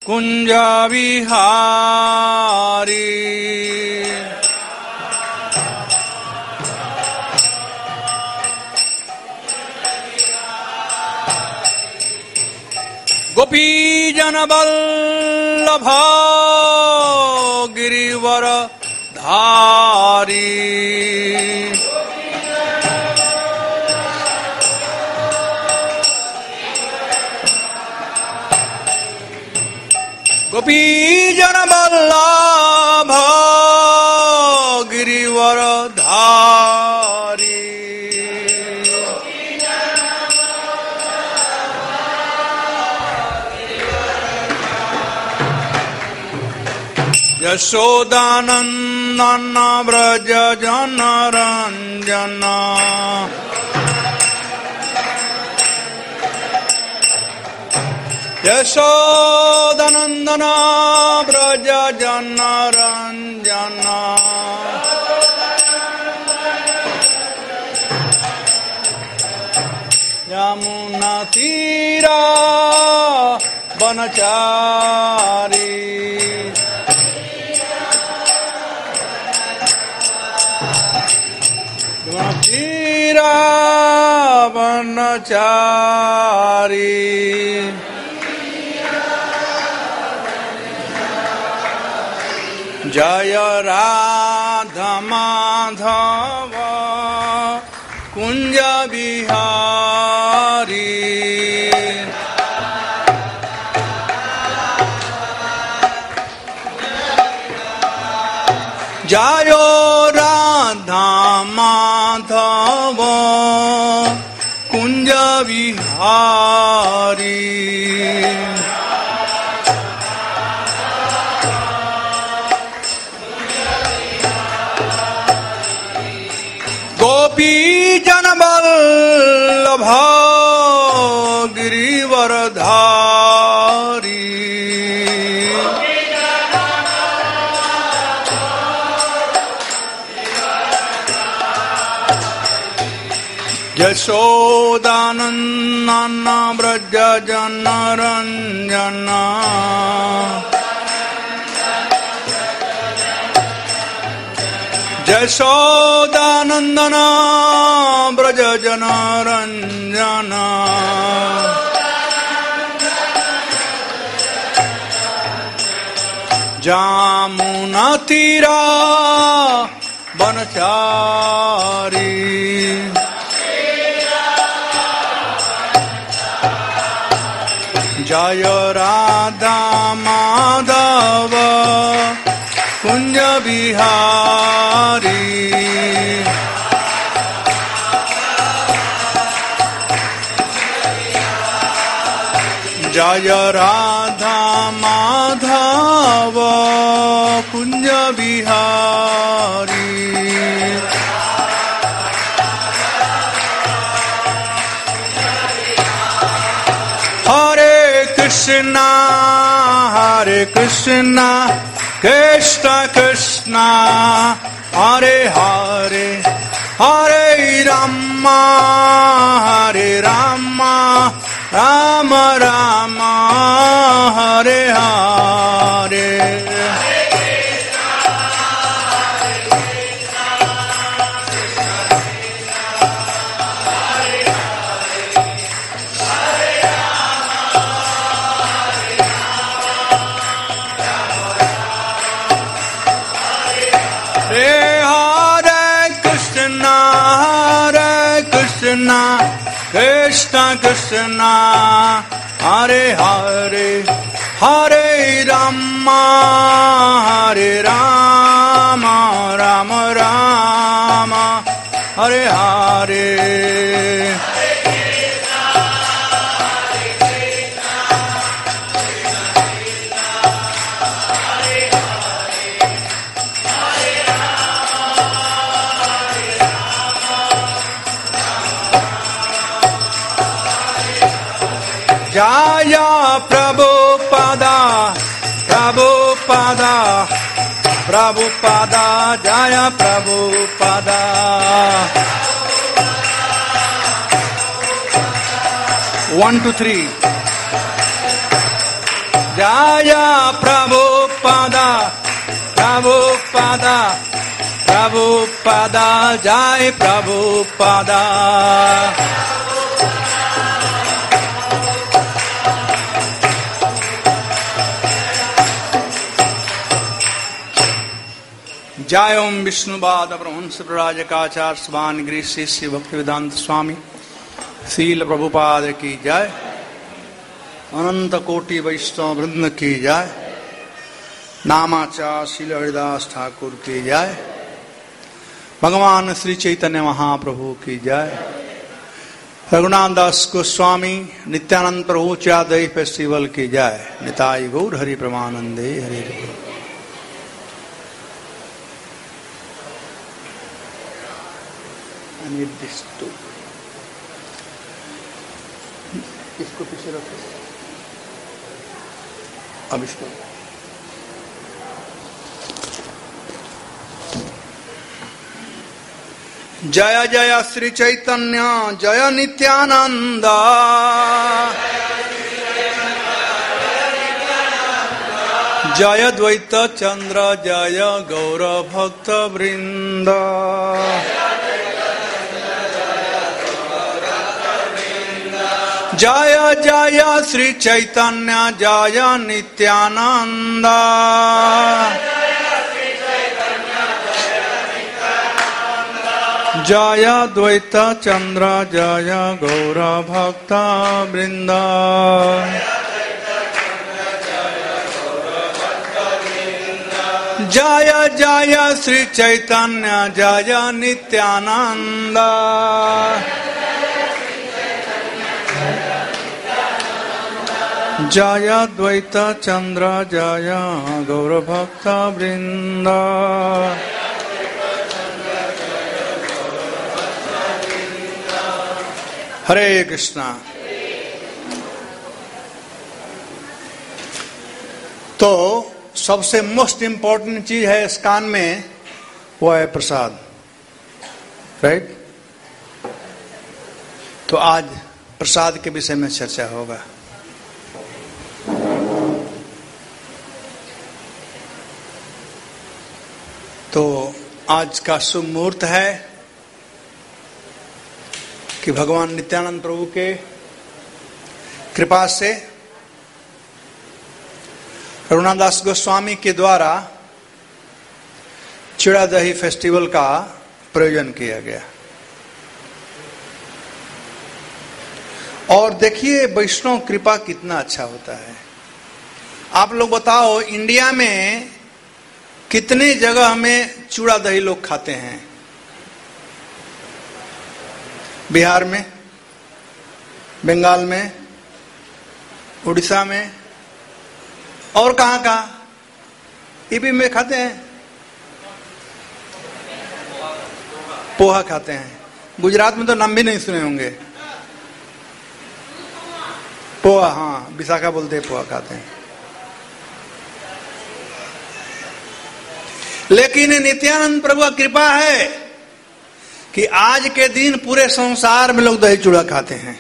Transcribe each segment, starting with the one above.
कुंज विहारी गोपी जन वल्लभ गिरिवर धारी गोपी जन वल्लभ गिरिवर धारी यशोदानंदन व्रज जन रंजन यशोदानंदन व्रज जन रंजन यमुना तीरा वनचारी तीरा वनचारी जय राधा माधव कुंज बिहारी जय राधा माधव कुंज बिहारी गोपी जन वल्लभ गिरिवर धारी यशोदानंदन व्रज जन रंजन यशोदानंदन व्रज जन रंजन जामुना तीरा वनचारी जय राधा माधव कुंज बिहारी जय राधा माधव कुंज बिहारी हरे कृष्णा कृष्ण कृष्ण हरे हरे हरे राम राम राम हरे हरे कृष्ण कृष्ण हरे हरे हरे राम राम राम हरे हरे जय प्रभुपादा जय प्रभुपादा 1 2 3 जय प्रभुपादा प्रभुपादा प्रभुपादा जय प्रभुपादा जय ओम विष्णुपाद परमहंस प्रराजकाचार्य स्वान गिरी श्री भक्तिवेदांत स्वामी शील प्रभुपाद की जय। अनंत कोटि वैष्णव वृंद की जय। नामाचार्य शील हरिदास ठाकुर की जय। भगवान श्री चैतन्य महाप्रभु की जय। रघुनाथ दास गोस्वामी नित्यानंद प्रभु चादई फेस्टिवल की जय। निताई गौर Hari प्रमानंदे Hari Hari. I need this too. इसको पीछे रखो। अब इसको जय जय श्री चैतन्य जय नित्यानंद जय द्वैत चंद्र जय गौर भक्त वृंद जय जय श्री चैतन्य जय नित्यानंद जय द्वैत चंद्र जय गौर भक्त वृंद जय जय श्री चैतन्य जय नित्यानंद जय द्वैत चंद्र जय गौर भक्त वृंद। हरे कृष्णा। तो सबसे मोस्ट इंपॉर्टेंट चीज है स्कान में वो है प्रसाद, राइट। तो आज प्रसाद के विषय में चर्चा होगा। तो आज का शुभ मुहूर्त है कि भगवान नित्यानंद प्रभु के कृपा से रघुनाथ दास गोस्वामी के द्वारा चिड़ा दही फेस्टिवल का प्रयोजन किया गया। और देखिए वैष्णव कृपा कितना अच्छा होता है। आप लोग बताओ इंडिया में कितने जगह हमें चूड़ा दही लोग खाते हैं? बिहार में, बंगाल में, उड़ीसा में और कहां कहां? यूपी में खाते हैं, पोहा खाते हैं। गुजरात में तो नाम भी नहीं सुने होंगे। पोहा, हाँ विशाखा बोलते हैं, पोहा खाते हैं। लेकिन नित्यानंद प्रभु का कृपा है कि आज के दिन पूरे संसार में लोग दही चूड़ा खाते हैं।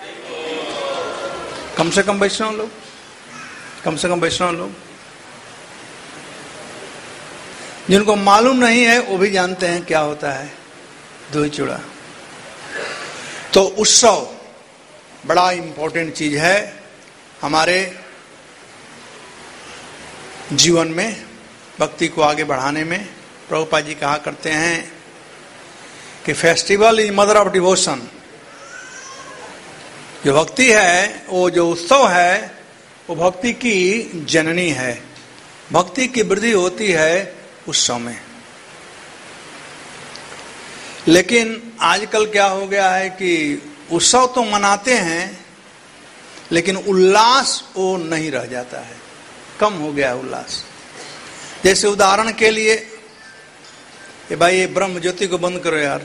कम से कम वैष्णव लोग, कम से कम वैष्णव लोग जिनको मालूम नहीं है वो भी जानते हैं क्या होता है दही चूड़ा। तो उत्सव बड़ा इंपॉर्टेंट चीज है हमारे जीवन में, भक्ति को आगे बढ़ाने में। प्रभुपाद जी कहा करते हैं कि festival is mother of devotion. जो भक्ति है, वो जो उत्सव है, वो भक्ति की जननी है। भक्ति की वृद्धि होती है उत्सव में। लेकिन आजकल क्या हो गया है कि उत्सव तो मनाते हैं लेकिन उल्लास वो नहीं रह जाता है, कम हो गया उल्लास। जैसे उदाहरण के लिए, ये भाई ये ब्रह्म ज्योति को बंद करो यार।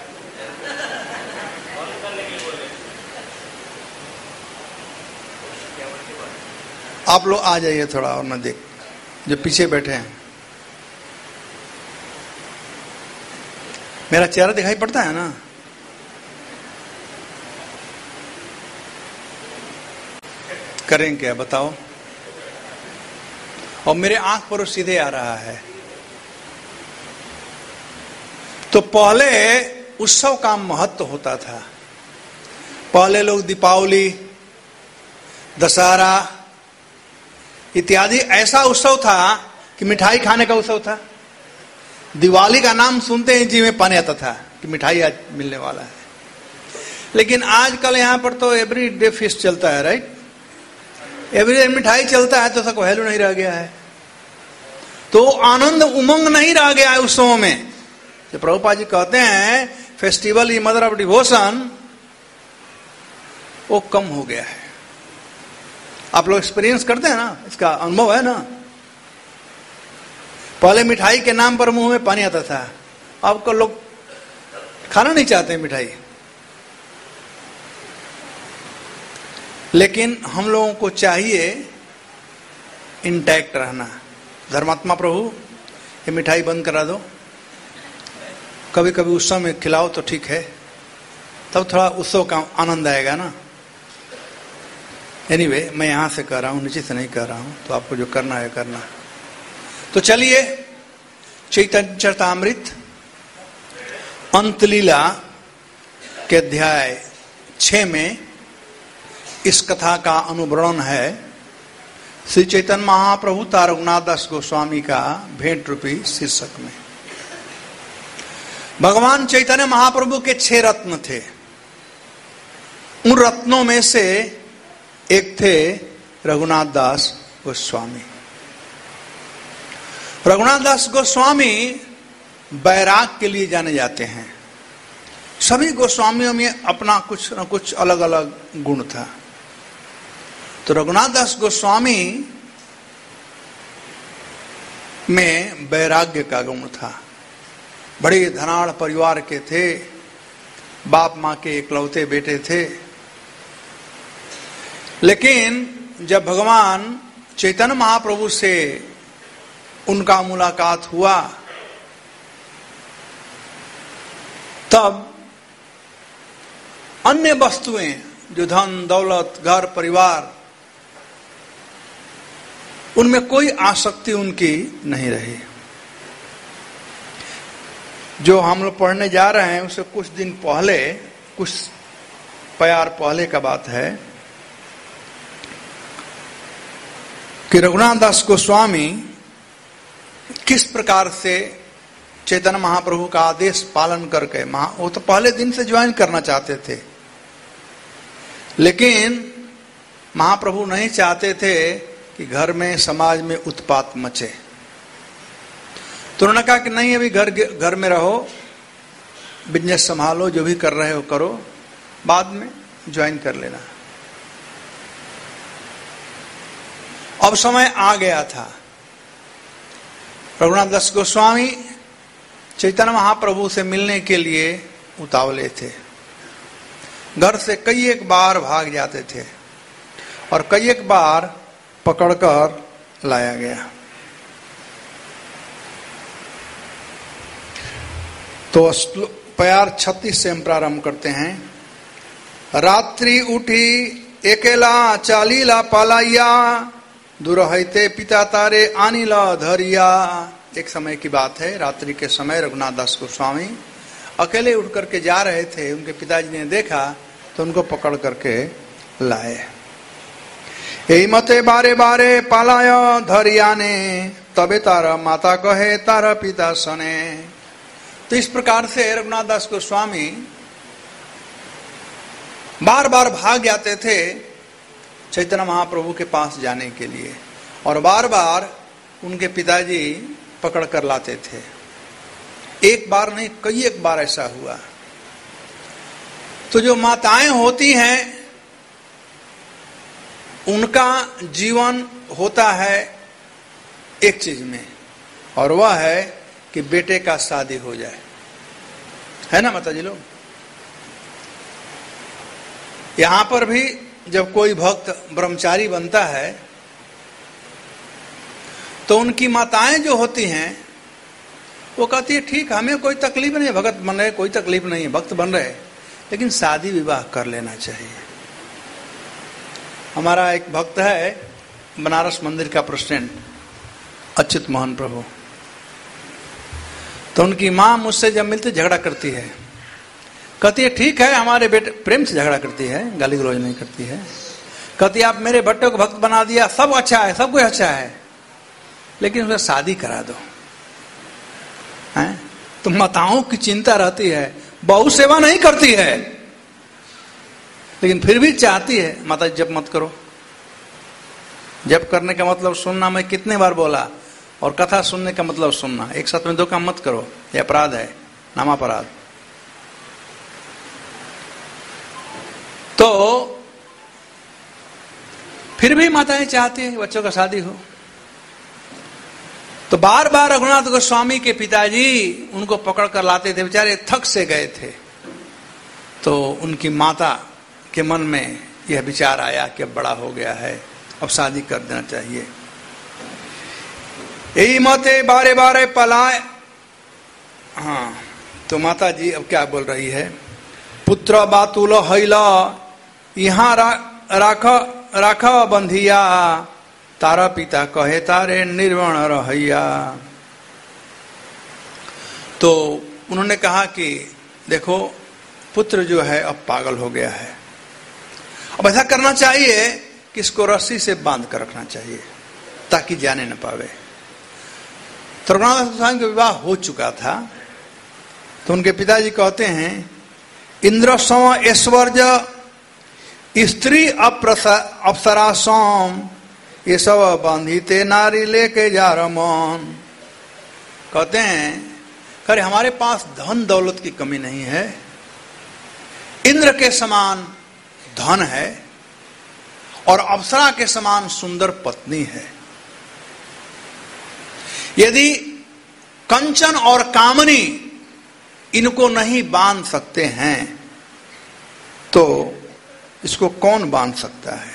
आप लोग आ जाइए थोड़ा और मैं देख, जो पीछे बैठे हैं। मेरा चेहरा दिखाई पड़ता है ना? करें क्या बताओ? और मेरे आंख पर वो सीधे आ रहा है। तो पहले उत्सव का महत्व होता था। पहले लोग दीपावली, दशहरा इत्यादि ऐसा उत्सव था कि मिठाई खाने का उत्सव था। दिवाली का नाम सुनते ही जी में पानी आता था कि मिठाई आज मिलने वाला है। लेकिन आजकल यहां पर तो एवरी डे फीस्ट चलता है, राइट? एवरी डे मिठाई चलता है, तो उसका वैल्यू नहीं रह गया है, तो आनंद उमंग नहीं रह गया है उत्सवों में। तो प्रभुपाद जी कहते हैं festival is mother of devotion, वो कम हो गया है। आप लोग एक्सपीरियंस करते हैं ना, इसका अनुभव है ना। पहले मिठाई के नाम पर मुंह में पानी आता था, अब को लोग खाना नहीं चाहते मिठाई। लेकिन हम लोगों को चाहिए इंटैक्ट रहना। धर्मात्मा प्रभु ये मिठाई बंद करा दो, कभी कभी उत्सव में खिलाओ तो ठीक है, तब थोड़ा उत्सव का आनंद आएगा ना। एनीवे, मैं यहां से कर रहा हूं, नीचे से नहीं कर रहा हूं, तो आपको जो करना है करना। तो चलिए चैतन्य चरितामृत अंतलीला के अध्याय 6 में इस कथा का अनुवर्णन है। श्री चैतन्य महाप्रभु रघुनाथ दास गोस्वामी का भेंट रूपी शीर्षक में। भगवान चैतन्य महाप्रभु के 6 रत्न थे। उन रत्नों में से एक थे रघुनाथ दास गोस्वामी। रघुनाथ दास गोस्वामी बैराग के लिए जाने जाते हैं। सभी गोस्वामियों में अपना कुछ न कुछ अलग अलग गुण था। तो रघुनाथ दास गोस्वामी में वैराग्य का गुण था। बड़े धनाढ़ परिवार के थे, बाप मां के इकलौते बेटे थे। लेकिन जब भगवान चैतन्य महाप्रभु से उनका मुलाकात हुआ, तब अन्य वस्तुएं जो धन दौलत घर परिवार, उनमें कोई आसक्ति उनकी नहीं रही। जो हम लोग पढ़ने जा रहे हैं उससे कुछ दिन पहले, कुछ प्यार पहले का बात है कि रघुनाथ दास गोस्वामी किस प्रकार से चैतन्य महाप्रभु का आदेश पालन करके, वो तो पहले दिन से ज्वाइन करना चाहते थे, लेकिन महाप्रभु नहीं चाहते थे कि घर में समाज में उत्पात मचे। तो उन्होंने कहा कि नहीं, अभी घर में रहो, बिजनेस संभालो, जो भी कर रहे हो करो, बाद में ज्वाइन कर लेना। अब समय आ गया था। रघुनाथ दास गोस्वामी चैतन्य महाप्रभु से मिलने के लिए उतावले थे। घर से कई एक बार भाग जाते थे और कई एक बार पकड़कर लाया गया। तो प्यार 36 से हम प्रारंभ करते हैं। रात्रि उठी एकेला चालीला पालाइया, दुरहते पिता तारे आनीला धरिया। एक समय की बात है, रात्रि के समय रघुनाथ दास गोस्वामी अकेले उठ करके जा रहे थे। उनके पिताजी ने देखा तो उनको पकड़ करके लाए। यही मते बारे बारे पालाया धरिया ने, तबे तारा माता कहे तारा पिता सने। तो इस प्रकार से रघुनाथ दास गोस्वामी बार बार भाग जाते थे चैतन्य महाप्रभु के पास जाने के लिए, और बार बार उनके पिताजी पकड़ कर लाते थे। एक बार नहीं, कई एक बार ऐसा हुआ। तो जो माताएं होती हैं, उनका जीवन होता है एक चीज में, और वह है कि बेटे का शादी हो जाए, है ना माता जी लोग? यहां पर भी जब कोई भक्त ब्रह्मचारी बनता है तो उनकी माताएं जो होती हैं वो कहती है ठीक, हमें कोई तकलीफ नहीं, भगत बन रहे, कोई तकलीफ नहीं है, भक्त बन रहे, लेकिन शादी विवाह कर लेना चाहिए। हमारा एक भक्त है बनारस मंदिर का प्रेसिडेंट, अच्युत मोहन प्रभु। तो उनकी माँ मुझसे जब मिलती झगड़ा करती है, कहती है ठीक है हमारे बेटे, प्रेम से झगड़ा करती है, गाली गलौज नहीं करती है। कहती है आप मेरे बेटे को भक्त बना दिया, सब अच्छा है, सब कुछ अच्छा है, लेकिन उसे शादी करा दो। हैं? तो माताओं की चिंता रहती है, बहु सेवा नहीं करती है, लेकिन फिर भी चाहती है माता जप मत करो। जप करने का मतलब सुनना, मैं कितने बार बोला, और कथा सुनने का मतलब सुनना, एक साथ में दो काम मत करो, ये अपराध है, नामापराध। तो फिर भी माताएं चाहती हैं बच्चों का शादी हो। तो बार बार रघुनाथ गोस्वामी के पिताजी उनको पकड़ कर लाते थे, बेचारे थक से गए थे। तो उनकी माता के मन में यह विचार आया कि अब बड़ा हो गया है, अब शादी कर देना चाहिए। यही मते बारे बारे पलाए। हाँ, तो माता जी अब क्या बोल रही है, पुत्र बातुल हैला यहाँ राख बंधिया, तारा पिता कहे तारे निर्वण रहैया। तो उन्होंने कहा कि देखो पुत्र जो है अब पागल हो गया है, अब ऐसा करना चाहिए कि इसको रस्सी से बांध कर रखना चाहिए ताकि जाने न पावे। तो रघुनाथ गोस्वामी का विवाह हो चुका था। तो उनके पिताजी कहते हैं, इंद्र सम ऐश्वर्य स्त्री अप्सरा सोम, ये सब बांधीते नारी लेके जा रमन। कहते हैं अरे हमारे पास धन दौलत की कमी नहीं है, इंद्र के समान धन है और अप्सरा के समान सुंदर पत्नी है। यदि कंचन और कामनी इनको नहीं बांध सकते हैं तो इसको कौन बांध सकता है।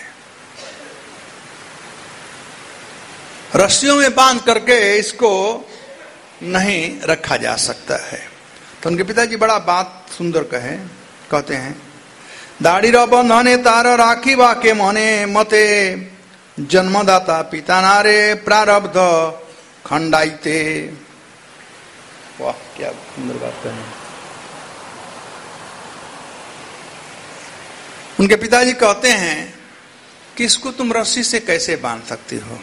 रस्सियों में बांध करके इसको नहीं रखा जा सकता है। तो उनके पिताजी बड़ा बात सुंदर कहते हैं, दाढ़ी रो बंधने तार राखी वाके मने मते, जन्मदाता पिता नारे प्रारब्ध खंडाइते। वाह क्या सुंदर बात कहें। उनके पिताजी कहते हैं कि इसको तुम रस्सी से कैसे बांध सकती हो,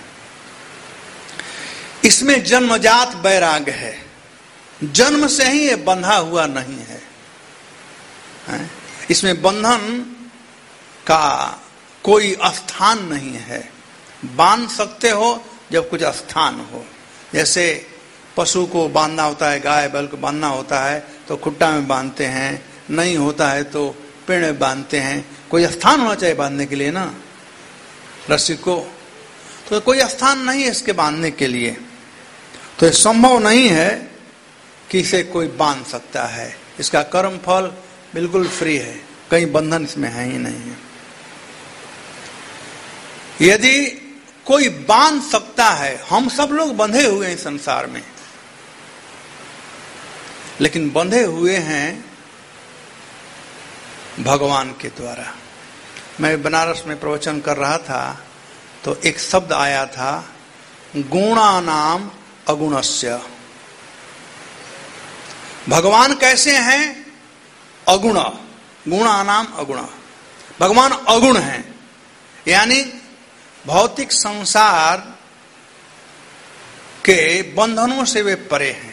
इसमें जन्मजात वैराग्य है, जन्म से ही ये बंधा हुआ नहीं है। इसमें बंधन का कोई स्थान नहीं है। बांध सकते हो जब कुछ स्थान हो, जैसे पशु को बांधना होता है, गाय बैल को बांधना होता है तो खुट्टा में बांधते हैं, नहीं होता है तो पेड़ में बांधते हैं। कोई स्थान होना चाहिए बांधने के लिए ना रस्सी को, तो कोई स्थान नहीं है इसके बांधने के लिए। तो ये संभव नहीं है कि इसे कोई बांध सकता है। इसका कर्म फल बिल्कुल फ्री है, कहीं बंधन इसमें है ही नहीं है। यदि कोई बांध सकता है, हम सब लोग बंधे हुए हैं संसार में, लेकिन बंधे हुए हैं भगवान के द्वारा। मैं बनारस में प्रवचन कर रहा था तो एक शब्द आया था, गुणानाम अगुणस्य। भगवान कैसे हैं? अगुण। गुणानाम अगुण, भगवान अगुण हैं, यानी भौतिक संसार के बंधनों से वे परे हैं।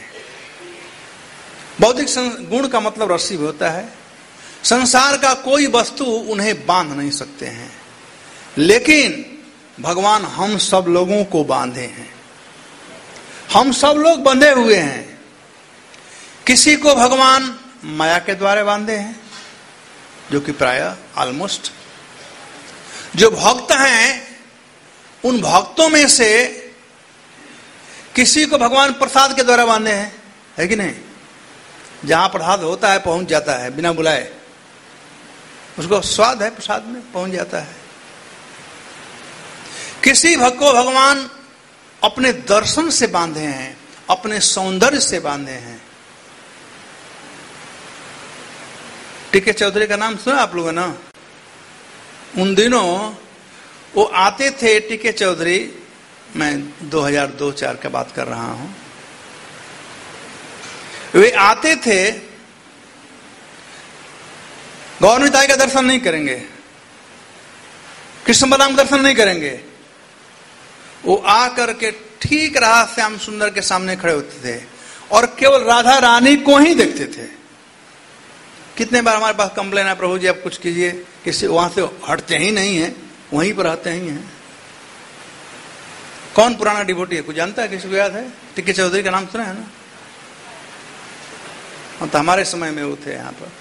भौतिक गुण का मतलब रस्सी होता है। संसार का कोई वस्तु उन्हें बांध नहीं सकते हैं, लेकिन भगवान हम सब लोगों को बांधे हैं। हम सब लोग बंधे हुए हैं। किसी को भगवान माया के द्वारा बांधे हैं, जो कि प्राय ऑलमोस्ट जो भक्त हैं, उन भक्तों में से किसी को भगवान प्रसाद के द्वारा बांधे हैं, है कि नहीं? जहां प्रसाद होता है पहुंच जाता है बिना बुलाए, उसको स्वाद है प्रसाद में, पहुंच जाता है। किसी भक्त को भगवान अपने दर्शन से बांधे हैं, अपने सौंदर्य से बांधे हैं। टीके चौधरी का नाम सुना आप लोगों ने ना? उन दिनों वो आते थे टीके चौधरी मैं 2002-04 की बात कर रहा हूं। वे आते थे, गौर निताई का दर्शन नहीं करेंगे, कृष्ण बलराम का दर्शन नहीं करेंगे, वो आकर के ठीक राधा श्याम सुंदर के सामने खड़े होते थे और केवल राधा रानी को ही देखते थे। कितने बार हमारे पास कंप्लेन है, प्रभु जी आप कुछ कीजिए, किसी वहां से हटते ही नहीं है, वहीं पर रहते ही हैं। कौन पुराना डिवोटी है, कुछ जानता है, किसी को याद है? टिक्की चौधरी का नाम सुना है ना? तो हमारे समय में वो थे यहां पर।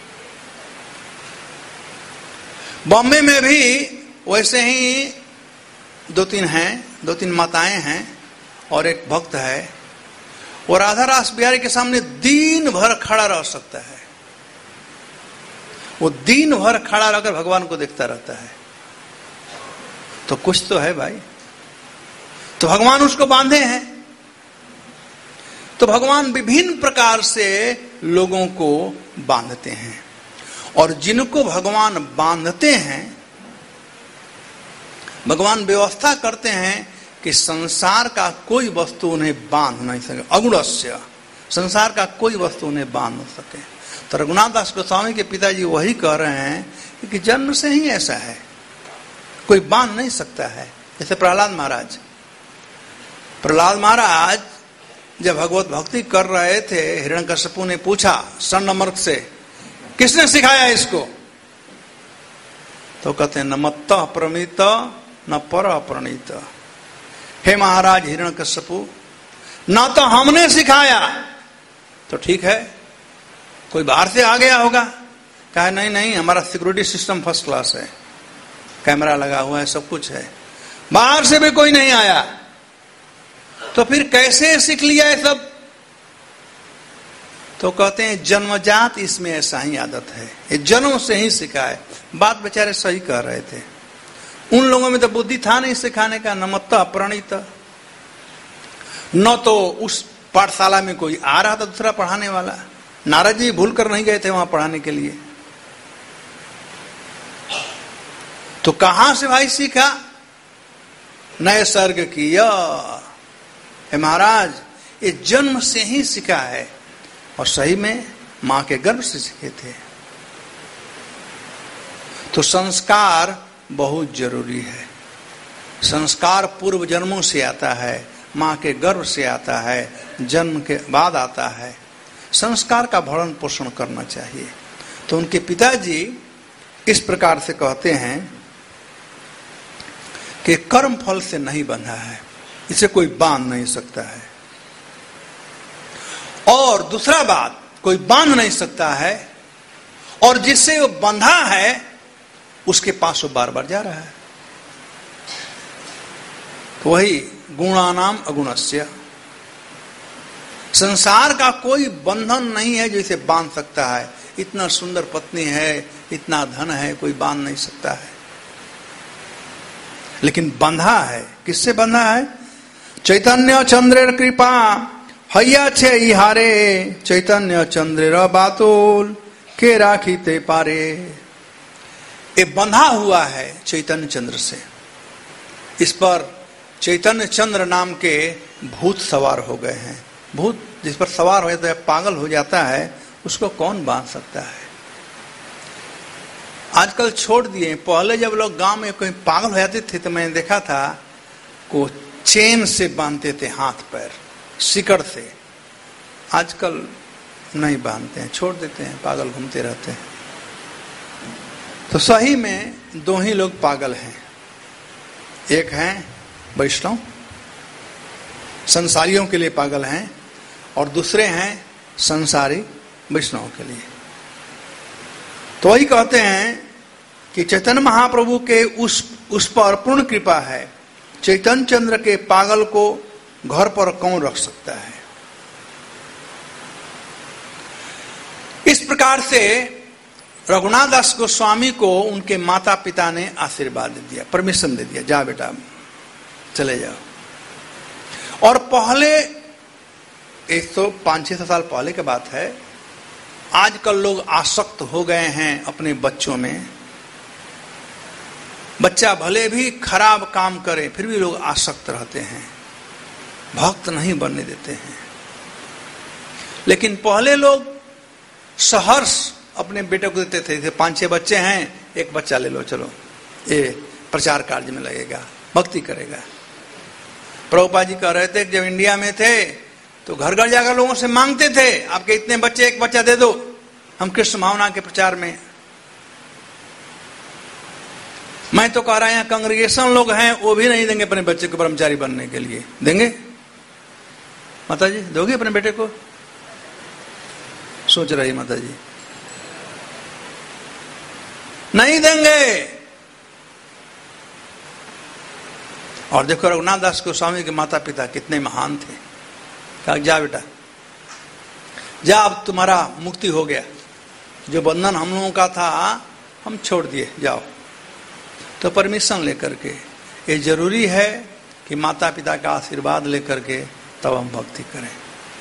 बॉम्बे में भी वैसे ही दो तीन माताएं हैं और एक भक्त है। वो राधा रास बिहारी के सामने दिन भर खड़ा रह सकता है। वो दिन भर खड़ा रहकर भगवान को देखता रहता है। तो कुछ तो है भाई, तो भगवान उसको बांधे हैं। तो भगवान विभिन्न प्रकार से लोगों को बांधते हैं, और जिनको भगवान बांधते हैं, भगवान व्यवस्था करते हैं कि संसार का कोई वस्तु उन्हें बांध नहीं सके। अगुणस्य, संसार का कोई वस्तु उन्हें बांध न सके। तो रघुनाथ दास गोस्वामी के पिताजी वही कह रहे हैं कि जन्म से ही ऐसा है, कोई बांध नहीं सकता है। जैसे प्रहलाद महाराज जब भगवत भक्ति कर रहे थे, हिरण्यकश्यपु ने पूछा स्वर्णमर्क से, किसने सिखाया इसको? तो कहते हैं न मत्त प्रमित न पर प्रणीत। हे महाराज हिरण्यकश्यपु, ना तो हमने सिखाया, तो ठीक है, कोई बाहर से आ गया होगा। कहा नहीं, हमारा सिक्योरिटी सिस्टम फर्स्ट क्लास है, कैमरा लगा हुआ है, सब कुछ है, बाहर से भी कोई नहीं आया। तो फिर कैसे सीख लिया है सब? तो कहते हैं जन्मजात इसमें ऐसा ही आदत है, ये जन्म से ही सीखा है। बात बेचारे सही कह रहे थे। उन लोगों में तो बुद्धि था नहीं सिखाने का, न मत्त प्रणीत, न तो उस पाठशाला में कोई आ रहा था दूसरा पढ़ाने वाला। नारद जी भूल कर नहीं गए थे वहां पढ़ाने के लिए। तो कहां से भाई सीखा? नए सर्ग किया। हे महाराज, ये जन्म से ही सीखा है, और सही में मां के गर्भ से सीखे थे। तो संस्कार बहुत जरूरी है। संस्कार पूर्व जन्मों से आता है, मां के गर्भ से आता है, जन्म के बाद आता है। संस्कार का भरण पोषण करना चाहिए। तो उनके पिताजी इस प्रकार से कहते हैं कि कर्म फल से नहीं बंधा है, इसे कोई बांध नहीं सकता है। और दूसरा बात, कोई बांध नहीं सकता है, और जिससे वो बंधा है उसके पास वो बार बार जा रहा है। तो वही गुणानाम अगुणस्य, संसार का कोई बंधन नहीं है जो इसे बांध सकता है। इतना सुंदर पत्नी है, इतना धन है, कोई बांध नहीं सकता है। लेकिन बंधा है, किससे बंधा है? चैतन्य चंद्रेर कृपा हैया छे इहारे, चैतन्य चंद्रेर बातोल के राखी ते पारे। ये बंधा हुआ है चैतन्य चंद्र से। इस पर चैतन्य चंद्र नाम के भूत सवार हो गए हैं। भूत जिस पर सवार हो जाता है, पागल हो जाता है, उसको कौन बांध सकता है? आजकल छोड़ दिए। पहले जब लोग गांव में कोई पागल हो जाते थे तो मैंने देखा था को चेन से बांधते थे, हाथ पैर सिकड़ से। आजकल नहीं बांधते हैं, छोड़ देते हैं, पागल घूमते रहते हैं। तो सही में दो ही लोग पागल हैं, एक हैं वैष्णव, संसारियों के लिए पागल हैं, और दूसरे हैं संसारी वैष्णव के लिए। तो वही कहते हैं कि चैतन्य महाप्रभु के उस पर पूर्ण कृपा है। चैतन्य चंद्र के पागल को घर पर कौन रख सकता है? इस प्रकार से रघुनाथ दास गोस्वामी को उनके माता पिता ने आशीर्वाद दे दिया, परमिशन दे दिया, जा बेटा चले जाओ। और पहले 105-600 साल पहले की बात है। आजकल लोग आसक्त हो गए हैं अपने बच्चों में। बच्चा भले भी खराब काम करे फिर भी लोग आसक्त रहते हैं। भक्त नहीं बनने देते हैं। लेकिन पहले लोग सहर्ष अपने बेटे को देते थे। जैसे 5-6 बच्चे हैं, एक बच्चा ले लो, चलो ये प्रचार कार्य में लगेगा, भक्ति करेगा। प्रभुपाद जी कह रहे थे कि जब इंडिया में थे तो घर घर जाकर लोगों से मांगते थे, आपके इतने बच्चे, एक बच्चा दे दो, हम कृष्ण भावना के प्रचार में। मैं तो कह रहा यहाँ कांग्रेगेशन लोग हैं, वो भी नहीं देंगे अपने बच्चे को ब्रह्मचारी बनने के लिए। देंगे माता जी? दोगे अपने बेटे को? सोच रही माता जी, नहीं देंगे। और देखो रघुनाथ दास गोस्वामी के माता पिता कितने महान थे। कहा जा बेटा जा, अब तुम्हारा मुक्ति हो गया, जो बंधन हम लोगों का था हम छोड़ दिए, जाओ। तो परमिशन लेकर के, ये जरूरी है कि माता पिता का आशीर्वाद लेकर के तब हम भक्ति करें।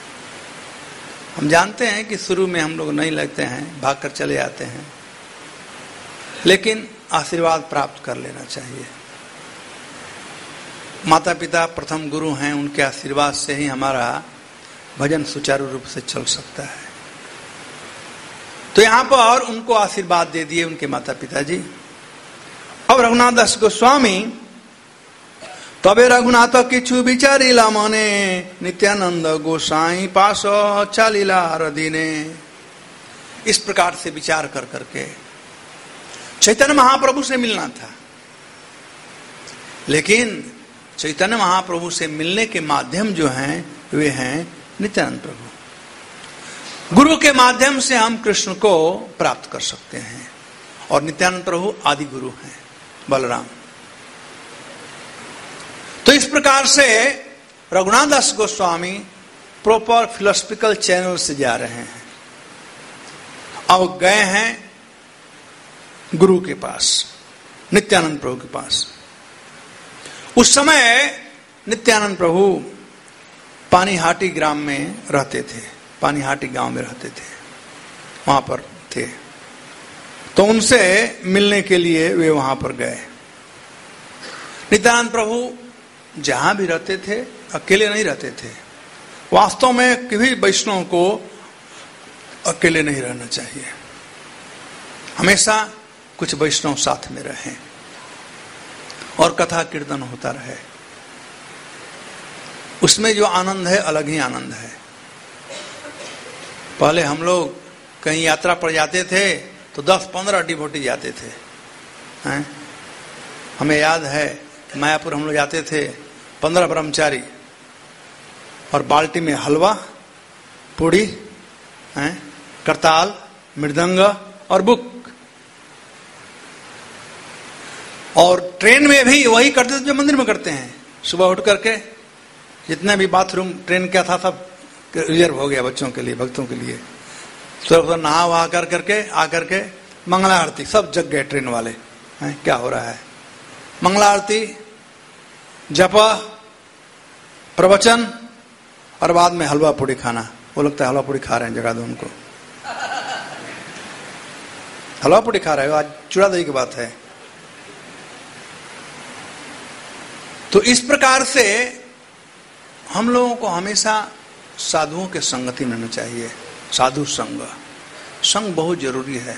हम जानते हैं कि शुरू में हम लोग नहीं लगते हैं, भागकर चले आते हैं, लेकिन आशीर्वाद प्राप्त कर लेना चाहिए। माता पिता प्रथम गुरु हैं, उनके आशीर्वाद से ही हमारा भजन सुचारू रूप से चल सकता है। तो यहां पर उनको आशीर्वाद दे दिए उनके माता पिता जी। अब रघुनाथ दास गोस्वामी तबे रघुनाथ किछु विचारिला मने, नित्यानंद गोसाई पास चालिला रदीने। इस प्रकार से विचार कर करके चैतन्य महाप्रभु से मिलना था, लेकिन चैतन्य महाप्रभु से मिलने के माध्यम जो हैं वे हैं नित्यानंद प्रभु। गुरु के माध्यम से हम कृष्ण को प्राप्त कर सकते हैं, और नित्यानंद प्रभु आदि गुरु हैं, बलराम। तो इस प्रकार से Raghunath Das Goswami proper philosophical channel से जा रहे हैं। अब गए हैं गुरु के पास, नित्यानंद प्रभु के पास। उस समय नित्यानंद प्रभु पानीहाटी ग्राम में रहते थे, पानीहाटी गांव में रहते थे, वहां पर थे। तो उनसे मिलने के लिए वे वहां पर गए। नित्यानंद प्रभु जहां भी रहते थे अकेले नहीं रहते थे। वास्तव में किसी वैष्णव को अकेले नहीं रहना चाहिए, हमेशा कुछ वैष्णव साथ में रहें और कथा कीर्तन होता रहे। उसमें जो आनंद है अलग ही आनंद है। पहले हम लोग कहीं यात्रा पर जाते थे तो 10-15 डिवोटी जाते थे हैं? हमें याद है मायापुर हम लोग जाते थे, 15 ब्रह्मचारी और बाल्टी में हलवा, पूड़ी, करताल, मृदंग और बुक। और ट्रेन में भी वही करते थे जो मंदिर में करते हैं। सुबह उठ करके जितने भी बाथरूम ट्रेन का था सब रिजर्व हो गया बच्चों के लिए, भक्तों के लिए। तो नहा वहा कर करके आकर के मंगला आरती, सब जग गए ट्रेन वाले हैं क्या हो रहा है। मंगला आरती, जपा, प्रवचन और बाद में हलवा पूड़ी खाना। वो लगता है हलवा पूड़ी खा रहे हैं, जगा दो उनको। हलवा पूड़ी खा रहे हो, आज चूड़ा दही की बात है। तो इस प्रकार से हम लोगों को हमेशा साधुओं के संगति में रहना चाहिए। साधु संग बहुत जरूरी है।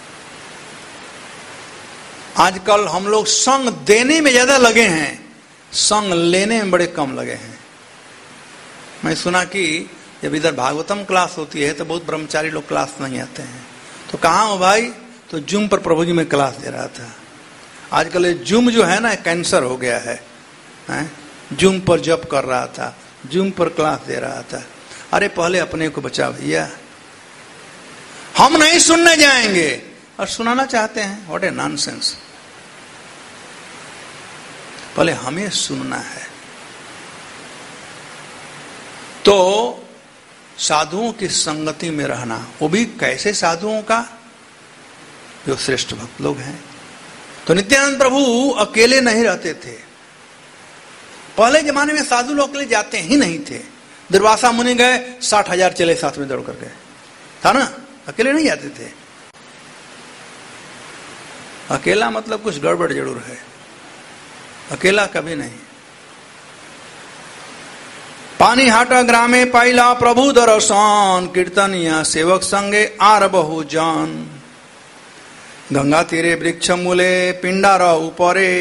आजकल हम लोग संग देने में ज्यादा लगे हैं, संग लेने में बड़े कम लगे हैं। मैं सुना कि जब इधर भागवतम क्लास होती है तो बहुत ब्रह्मचारी लोग क्लास नहीं आते हैं। तो कहाँ हो भाई? तो जूम पर प्रभु जी में क्लास दे रहा था। आजकल ये जूम जो है ना कैंसर हो गया है। जूम पर जप कर रहा था, जूम पर क्लास दे रहा था। अरे पहले अपने को बचा भैया, हम नहीं सुनने जाएंगे और सुनाना चाहते हैं। What a nonsense. पहले हमें सुनना है। तो साधुओं की संगति में रहना, वो भी कैसे साधुओं का? जो श्रेष्ठ भक्त लोग हैं। तो नित्यानंद प्रभु अकेले नहीं रहते थे। पहले जमाने में साधु लोग अकेले जाते ही नहीं थे। दुर्वासा मुनि गए, 60,000 चले साथ में दौड़ कर गए, था ना? अकेले नहीं जाते थे। अकेला मतलब कुछ गड़बड़ जरूर है, अकेला कभी नहीं। पानीहाट ग्रामे पाइला प्रभु दर्शन, कीर्तनिया सेवक संगे आर बहु जन। गंगा तीरे वृक्ष मूले पिंडार उपरे,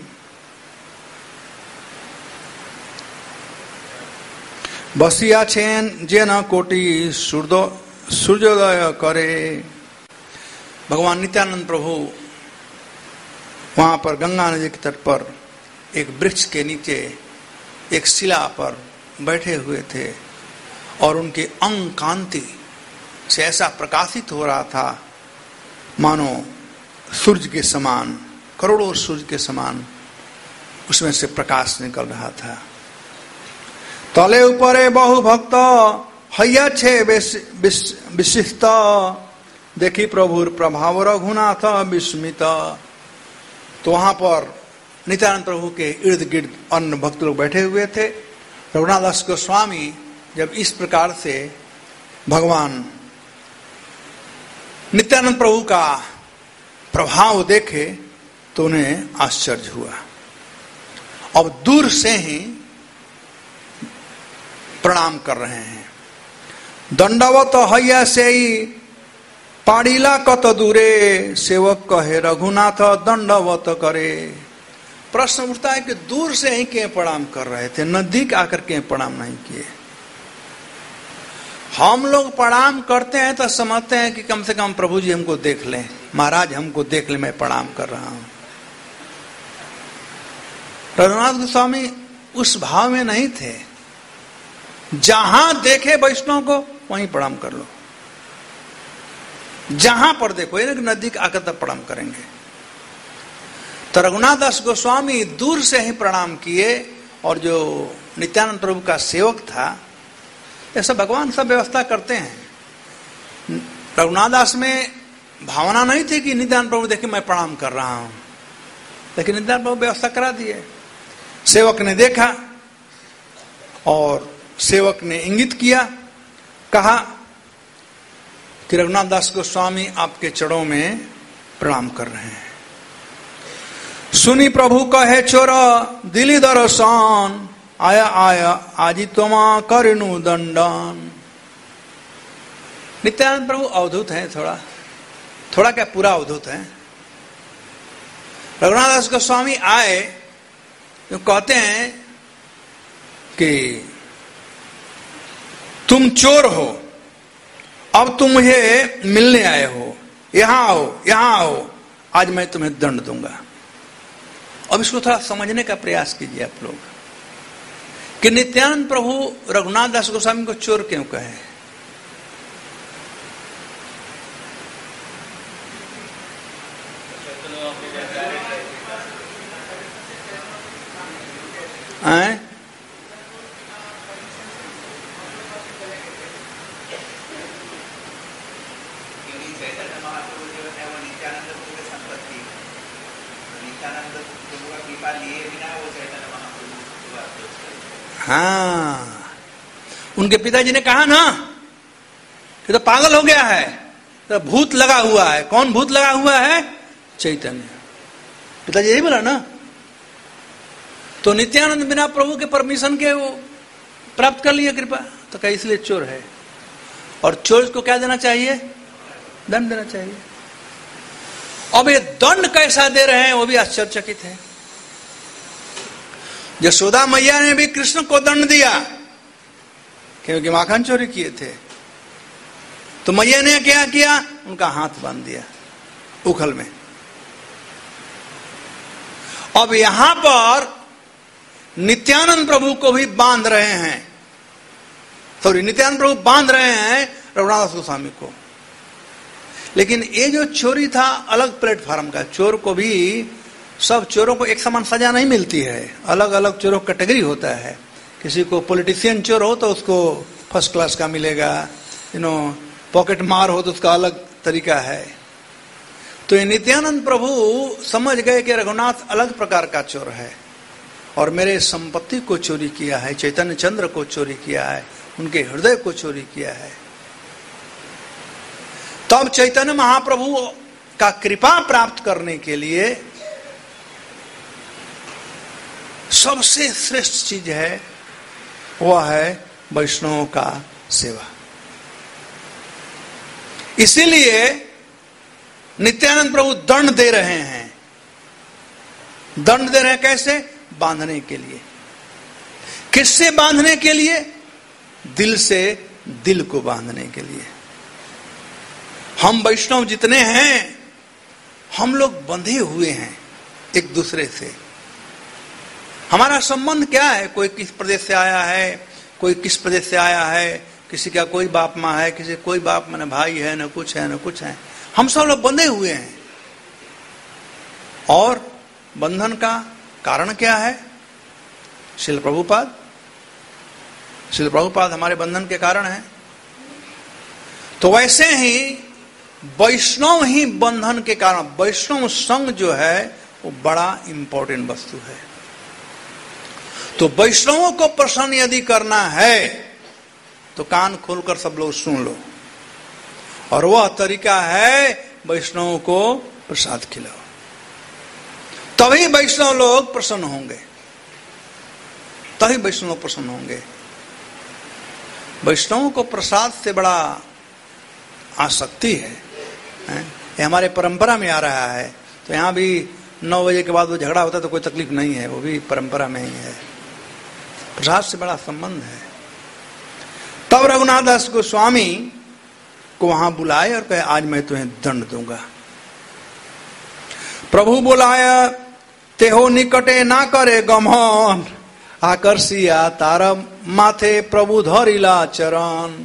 बसिया छेन जेन कोटि सूर्योदय करे। भगवान नित्यानंद प्रभु वहां पर गंगा नदी के तट पर एक वृक्ष के नीचे एक शिला पर बैठे हुए थे और उनके अंग कांति से ऐसा प्रकाशित हो रहा था मानो सूर्य के समान, करोड़ों सूर्य के समान उसमें से प्रकाश निकल रहा था। तले ऊपरे बहु भक्त हैया छे विशिष्ट, देखी प्रभुर प्रभाव रघुनाथ विस्मित। तो वहां पर नित्यानंद प्रभु के इर्द गिर्द अन्य भक्त लोग बैठे हुए थे। रघुनाथ दास गोस्वामी जब इस प्रकार से भगवान नित्यानंद प्रभु का प्रभाव देखे तो उन्हें आश्चर्य हुआ। अब दूर से ही प्रणाम कर रहे हैं। दंडवत हैया से ही पाड़ीला कत दूरे, सेवक कहे रघुनाथ दंडवत करे। प्रश्न उठता है कि दूर से ही क्यों प्रणाम कर रहे थे, नजदीक आकर के प्रणाम नहीं किए। हम लोग प्रणाम करते हैं तो समझते हैं कि कम से कम प्रभु जी हमको देख लें, महाराज हमको देख ले, मैं प्रणाम कर रहा हूं। रघुनाथ गोस्वामी उस भाव में नहीं थे। जहां देखे वैष्णव को वहीं प्रणाम कर लो, जहां पर देखो, ये नजदीक आकर तब प्रणाम करेंगे। तो रघुनाथ दास गोस्वामी दूर से ही प्रणाम किए और जो नित्यानंद प्रभु का सेवक था, ऐसा भगवान सब व्यवस्था करते हैं। रघुनाथ दास में भावना नहीं थी कि नित्यानंद प्रभु देखे मैं प्रणाम कर रहा हूं, लेकिन नित्यानंद प्रभु व्यवस्था करा दिए। सेवक ने देखा और सेवक ने इंगित किया, कहा कि रघुनाथ दास गोस्वामी आपके चरणों में प्रणाम कर रहे हैं। सुनी प्रभु कहे चोरा दिली दर्शन, आया आया आजी तुमा करिनु दंडन। नित्यानंद प्रभु अवधूत हैं, थोड़ा क्या पूरा अवधूत हैं। रघुनाथ दास गोस्वामी आए तो कहते हैं कि तुम चोर हो, अब तुम मुझे मिलने आए हो, यहां आओ, आज मैं तुम्हें दंड दूंगा। अब इसको थोड़ा समझने का प्रयास कीजिए आप लोग कि नित्यानंद प्रभु रघुनाथ दास गोस्वामी को चोर क्यों कहे। हैं? हाँ, उनके पिताजी ने कहा ना कि तो पागल हो गया है, तो भूत लगा हुआ है। कौन भूत लगा हुआ है? चैतन्य। पिताजी यही बोला ना। तो नित्यानंद बिना प्रभु के परमिशन के वो प्राप्त कर लिया कृपा, तो क्या इसलिए चोर है। और चोर को क्या देना चाहिए? दंड देना चाहिए। अब ये दंड कैसा दे रहे हैं वो भी आश्चर्यचकित है। यशोदा मैया ने भी कृष्ण को दंड दिया क्योंकि माखन चोरी किए थे। तो मैया ने क्या किया? उनका हाथ बांध दिया उखल में। अब यहां पर नित्यानंद प्रभु को भी बांध रहे हैं, नित्यानंद प्रभु बांध रहे हैं रघुनाथ दास गोस्वामी को। लेकिन ये जो चोरी था अलग प्लेटफॉर्म का। चोर को भी, सब चोरों को एक समान सजा नहीं मिलती है, अलग अलग चोरों का कैटेगरी होता है। किसी को पॉलिटिशियन चोर हो तो उसको फर्स्ट क्लास का मिलेगा, पॉकेट मार हो तो उसका अलग तरीका है। तो ये नित्यानंद प्रभु समझ गए कि रघुनाथ अलग प्रकार का चोर है और मेरे संपत्ति को चोरी किया है, चैतन्य चंद्र को चोरी किया है, उनके हृदय को चोरी किया है। तब चैतन्य महाप्रभु का कृपा प्राप्त करने के लिए सबसे श्रेष्ठ चीज है वह है वैष्णवों का सेवा। इसीलिए नित्यानंद प्रभु दंड दे रहे हैं। दंड दे रहे हैं कैसे? बांधने के लिए। किससे बांधने के लिए? दिल से दिल को बांधने के लिए। हम वैष्णव जितने हैं, हम लोग बंधे हुए हैं एक दूसरे से। हमारा संबंध क्या है? कोई किस प्रदेश से आया है, कोई किस प्रदेश से आया है, किसी का कोई बाप माँ है, किसी कोई बाप माने भाई है, न कुछ है न कुछ है। हम सब लोग बंधे हुए हैं। और बंधन का कारण क्या है? श्रील प्रभुपाद। श्रील प्रभुपाद हमारे बंधन के कारण है। तो वैसे ही वैष्णव ही बंधन के कारण। वैष्णव संघ जो है वो बड़ा इंपॉर्टेंट वस्तु है। तो वैष्णवों को प्रसन्न यदि करना है तो कान खोलकर सब लोग सुन लो। और वह तरीका है वैष्णवों को प्रसाद खिलाओ, तभी वैष्णव लोग प्रसन्न होंगे। तभी वैष्णव प्रसन्न होंगे। वैष्णवों को प्रसाद से बड़ा आसक्ति है। ये हमारे परंपरा में आ रहा है। तो यहाँ भी 9 बजे के बाद वो झगड़ा होता है तो कोई तकलीफ नहीं है, वो भी परंपरा में ही है। प्रसाद से बड़ा संबंध है। तब रघुनाथ दास गोस्वामी को वहां बुलाए और कहे आज मैं तुम्हें दंड दूंगा। प्रभु बुलाया ते हो निकटे ना करे गमन, आकर्षिया तारा माथे प्रभु धरिला चरण।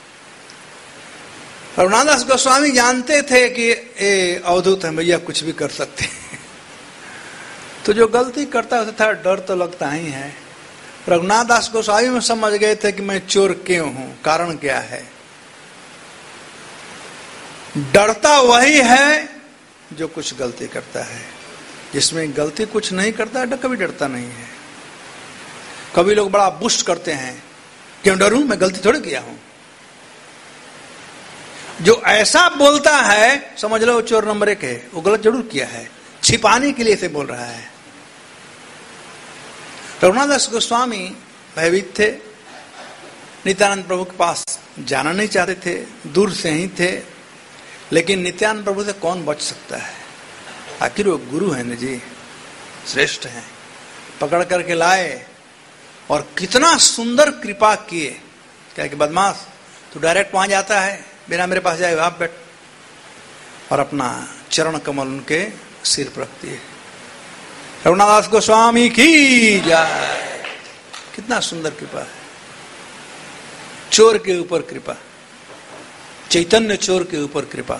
रघुनाथ दास गोस्वामी जानते थे कि ये अवधूत है, भैया कुछ भी कर सकते हैं। तो जो गलती करता है उसे थोड़ा डर तो लगता ही है। रघुनाथ दास गोस्वामी में समझ गए थे कि मैं चोर क्यों हूं, कारण क्या है। डरता वही है जो कुछ गलती करता है। जिसमें गलती कुछ नहीं करता है कभी डरता नहीं है। कभी लोग बड़ा बुस्ट करते हैं, क्यों डरूं, मैं गलती थोड़ी किया हूं। जो ऐसा बोलता है समझ लो चोर नंबर 1 है, वो गलत जरूर किया है, छिपाने के लिए इसे बोल रहा है। रघुनाथ दास गोस्वामी भयभीत थे, नित्यानंद प्रभु के पास जाना नहीं चाहते थे, दूर से ही थे। लेकिन नित्यानंद प्रभु से कौन बच सकता है? आखिर वो गुरु है न जी, श्रेष्ठ हैं। पकड़ करके लाए और कितना सुंदर कृपा किए। क्या कि बदमाश तू डायरेक्ट वहां जाता है, बिना मेरे पास जाए आप बैठ। और अपना चरण कमल उनके सिर पर रख दिए। रघुनाथ दास गोस्वामी की जय। कितना सुंदर कृपा है। चोर के ऊपर कृपा, चैतन्य चोर के ऊपर कृपा।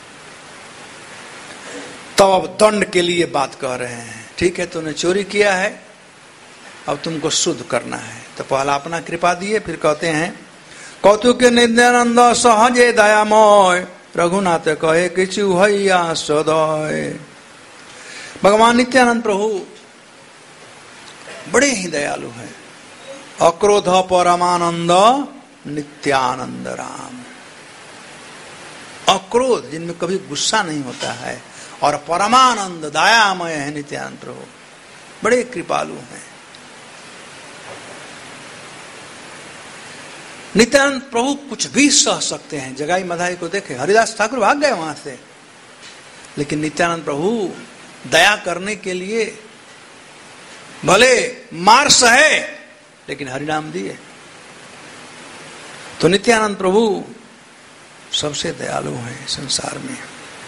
तब अब दंड के लिए बात कह रहे हैं। ठीक है, तूने चोरी किया है, अब तुमको शुद्ध करना है। तो पहला अपना कृपा दिए, फिर कहते हैं कौतुक नित्यानंद सहजे दयामय, रघुनाथ कहे किचु हैया सदय। भगवान नित्यानंद प्रभु बड़े ही दयालु हैं। अक्रोध परमानंद नित्यानंद राम। अक्रोध, जिनमें कभी गुस्सा नहीं होता है, और परमानंद दयामय है नित्यानंद प्रभु। बड़े कृपालु हैं नित्यानंद प्रभु। कुछ भी सह सकते हैं। जगाई मधाई को देखे, हरिदास ठाकुर भाग गए वहां से, लेकिन नित्यानंद प्रभु दया करने के लिए भले मार सहे लेकिन हरिनाम दिए। तो नित्यानंद प्रभु सबसे दयालु हैं संसार में।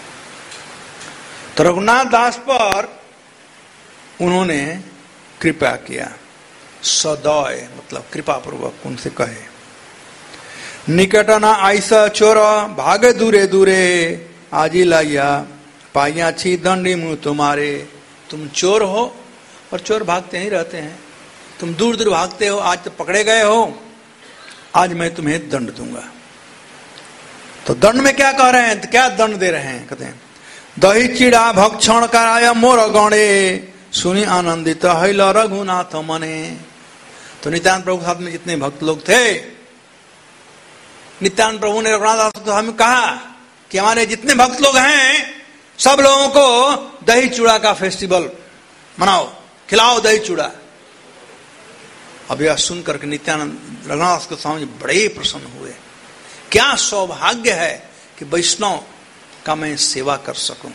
तो रघुनाथ दास पर उन्होंने कृपा किया। सदय मतलब कृपा पूर्वक उनसे कहे निकट न ऐसा चोर भागे दूरे दूरे, आजी लाइया पाइया छी दंडी मुंह तुम्हारे। तुम चोर हो और चोर भागते ही रहते हैं। तुम दूर दूर भागते हो, आज तो पकड़े गए हो, आज मैं तुम्हें दंड दूंगा। तो दंड में क्या कह रहे हैं, क्या दंड दे रहे हैं? कहते हैं दही चिड़ा भक्षण कराया मोर गणे, सुनी आनंदित हैल रघुनाथ मने। तो नित्यानंद प्रभु साथ में जितने भक्त लोग थे, नित्यानंद प्रभु ने रघुनाथ दास को हमें कहा कि हमारे जितने भक्त लोग हैं सब लोगों को दही चूड़ा का फेस्टिवल मनाओ, खिलाओ दही चूड़ा। अब यह सुनकर के नित्यानंद रघुनाथ गोस्वामी बड़े प्रसन्न हुए। क्या सौभाग्य है कि वैष्णव का मैं सेवा कर सकूं।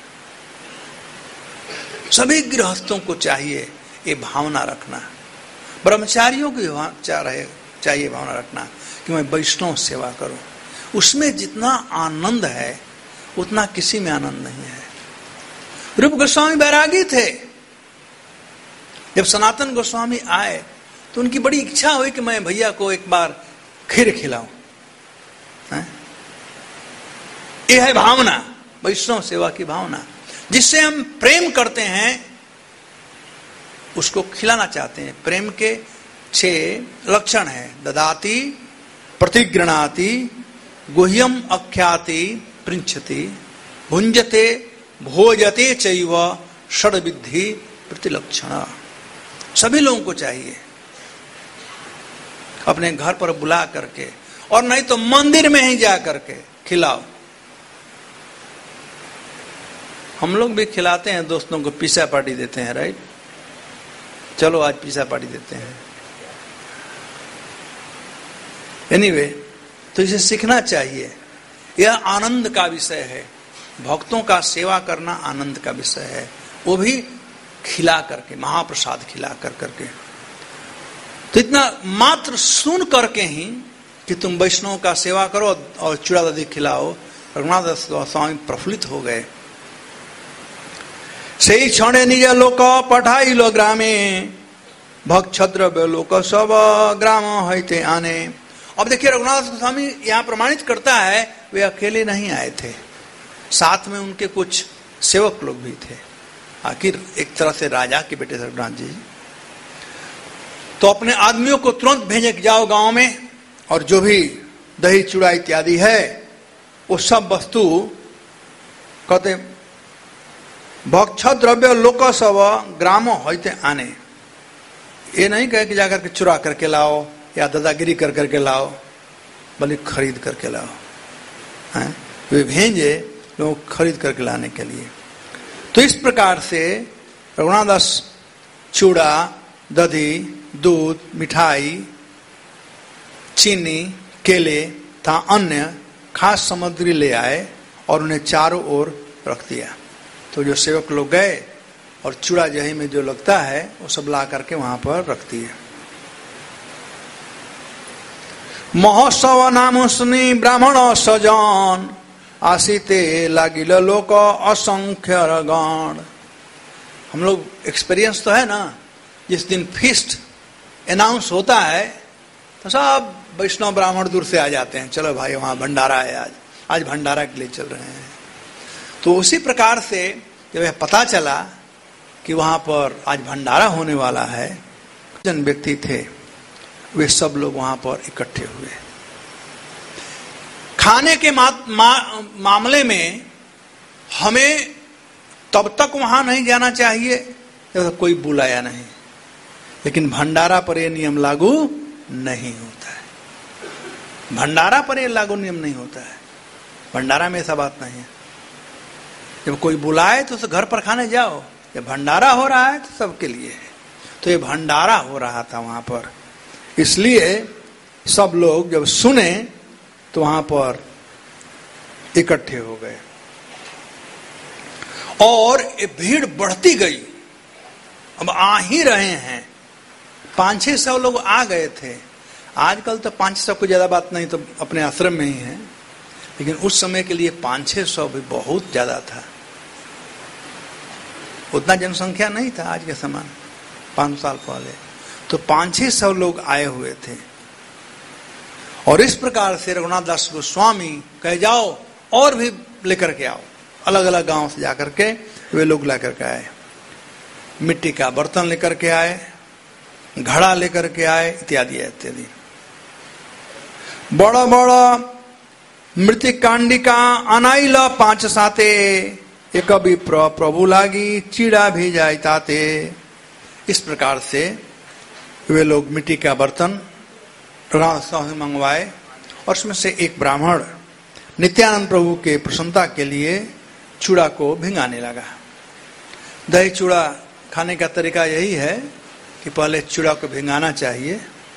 सभी गृहस्थों को चाहिए ये भावना रखना, ब्रह्मचारियों की चाहिए भावना रखना कि मैं वैष्णव सेवा करूं। उसमें जितना आनंद है उतना किसी में आनंद नहीं है। रूप गोस्वामी बैरागी थे। जब सनातन गोस्वामी आए तो उनकी बड़ी इच्छा हुई कि मैं भैया को एक बार खीर खिलाऊं। यह है भावना, वैष्णव सेवा की भावना। जिससे हम प्रेम करते हैं उसको खिलाना चाहते हैं। प्रेम के 6 लक्षण हैं। ददाति, प्रतिगृणाति, गुह्यम अख्याति, पृच्छति, भुंजते, भोजते चैव, षड्विद्धि प्रतिलक्षण। सभी लोगों को चाहिए अपने घर पर बुला करके, और नहीं तो मंदिर में ही जा करके खिलाओ। हम लोग भी खिलाते हैं दोस्तों को, पिज्जा पार्टी देते हैं, राइट? चलो आज पिज्जा पार्टी देते हैं। एनीवे, तो इसे सीखना चाहिए। यह आनंद का विषय है। भक्तों का सेवा करना आनंद का विषय है, वो भी खिला करके, महाप्रसाद खिला करके। तो इतना मात्र सुन करके ही कि तुम वैष्णव का सेवा करो और चूड़ा दही खिलाओ, रघुनाथ गोस्वामी प्रफुल्लित हो गए। सेई क्षणे निज लोक पठाइलो ग्रामे, भक्त छद्रव्य लोक सब ग्राम हईते आने। अब देखिए रघुनाथ गोस्वामी यहाँ प्रमाणित करता है वे अकेले नहीं आए थे, साथ में उनके कुछ सेवक लोग भी थे। आखिर एक तरह से राजा के बेटे रघुनाथ जी, तो अपने आदमियों को तुरंत भेजे कि जाओ गांव में, और जो भी दही चूड़ा इत्यादि है वो सब वस्तु कहते भक्ष द्रव्य लोक सब ग्राम होते आने। ये नहीं कहे कि जाकर के चुरा करके लाओ या दादागिरी कर करके लाओ, बल्कि खरीद करके लाओ। हैं? वे भेजे लोग खरीद करके लाने के लिए। तो इस प्रकार से रघुनाथ दास चूड़ा, दही, दूध, मिठाई, चीनी, केले तथा अन्य खास सामग्री ले आए और उन्हें चारों ओर रख दिया। तो जो सेवक लोग गए और चूड़ा जही में जो लगता है वो सब ला करके वहां पर रख दिए। महोत्सव नाम सुनी ब्राह्मण सजन, आसीते लागिल लोक असंख्य गण। हम लोग एक्सपीरियंस तो है ना, जिस दिन फीस्ट अनाउंस होता है तो सब वैष्णव ब्राह्मण दूर से आ जाते हैं। चलो भाई वहां भंडारा है, आज भंडारा के लिए चल रहे हैं। तो उसी प्रकार से जब यह पता चला कि वहां पर आज भंडारा होने वाला है, जन व्यक्ति थे वे सब लोग वहां पर इकट्ठे हुए। खाने के मामले में हमें तब तक वहां नहीं जाना चाहिए जब तक कोई बुलाया नहीं, लेकिन भंडारा पर यह नियम लागू नहीं होता है। भंडारा पर यह लागू नियम नहीं होता है। भंडारा में ऐसा बात नहीं है। जब कोई बुलाए तो उसे घर पर खाने जाओ, जब भंडारा हो रहा है तो सबके लिए है। तो ये भंडारा हो रहा था वहां पर, इसलिए सब लोग जब सुने तो वहां पर इकट्ठे हो गए और ये भीड़ बढ़ती गई। अब आ ही रहे हैं, 500-600 लोग आ गए थे। आजकल तो 500 को ज्यादा बात नहीं, तो अपने आश्रम में ही है, लेकिन उस समय के लिए 500-600 भी बहुत ज्यादा था। उतना जनसंख्या नहीं था आज के समान 5 साल पहले। तो 500-600 लोग आए हुए थे। और इस प्रकार से रघुनाथ दास गोस्वामी कहे जाओ और भी लेकर के आओ। अलग अलग गांव से जाकर के वे लोग लेकर के आए। मिट्टी का बर्तन लेकर के आए, घड़ा लेकर के आए, इत्यादि इत्यादि। बड़ा बड़ा मृतिक कांडिका अनाइला 5 साते, एक भी प्रभु लागी चीड़ा भी जाए ताते। इस प्रकार से वे लोग मिट्टी का बर्तन से मंगवाए और उसमें से एक ब्राह्मण नित्यानंद प्रभु के प्रसन्नता के लिए चूड़ा को भिंगाने लगा। दही चूड़ा खाने का तरीका यही है कि पहले चूड़ा को भिंगाना चाहिए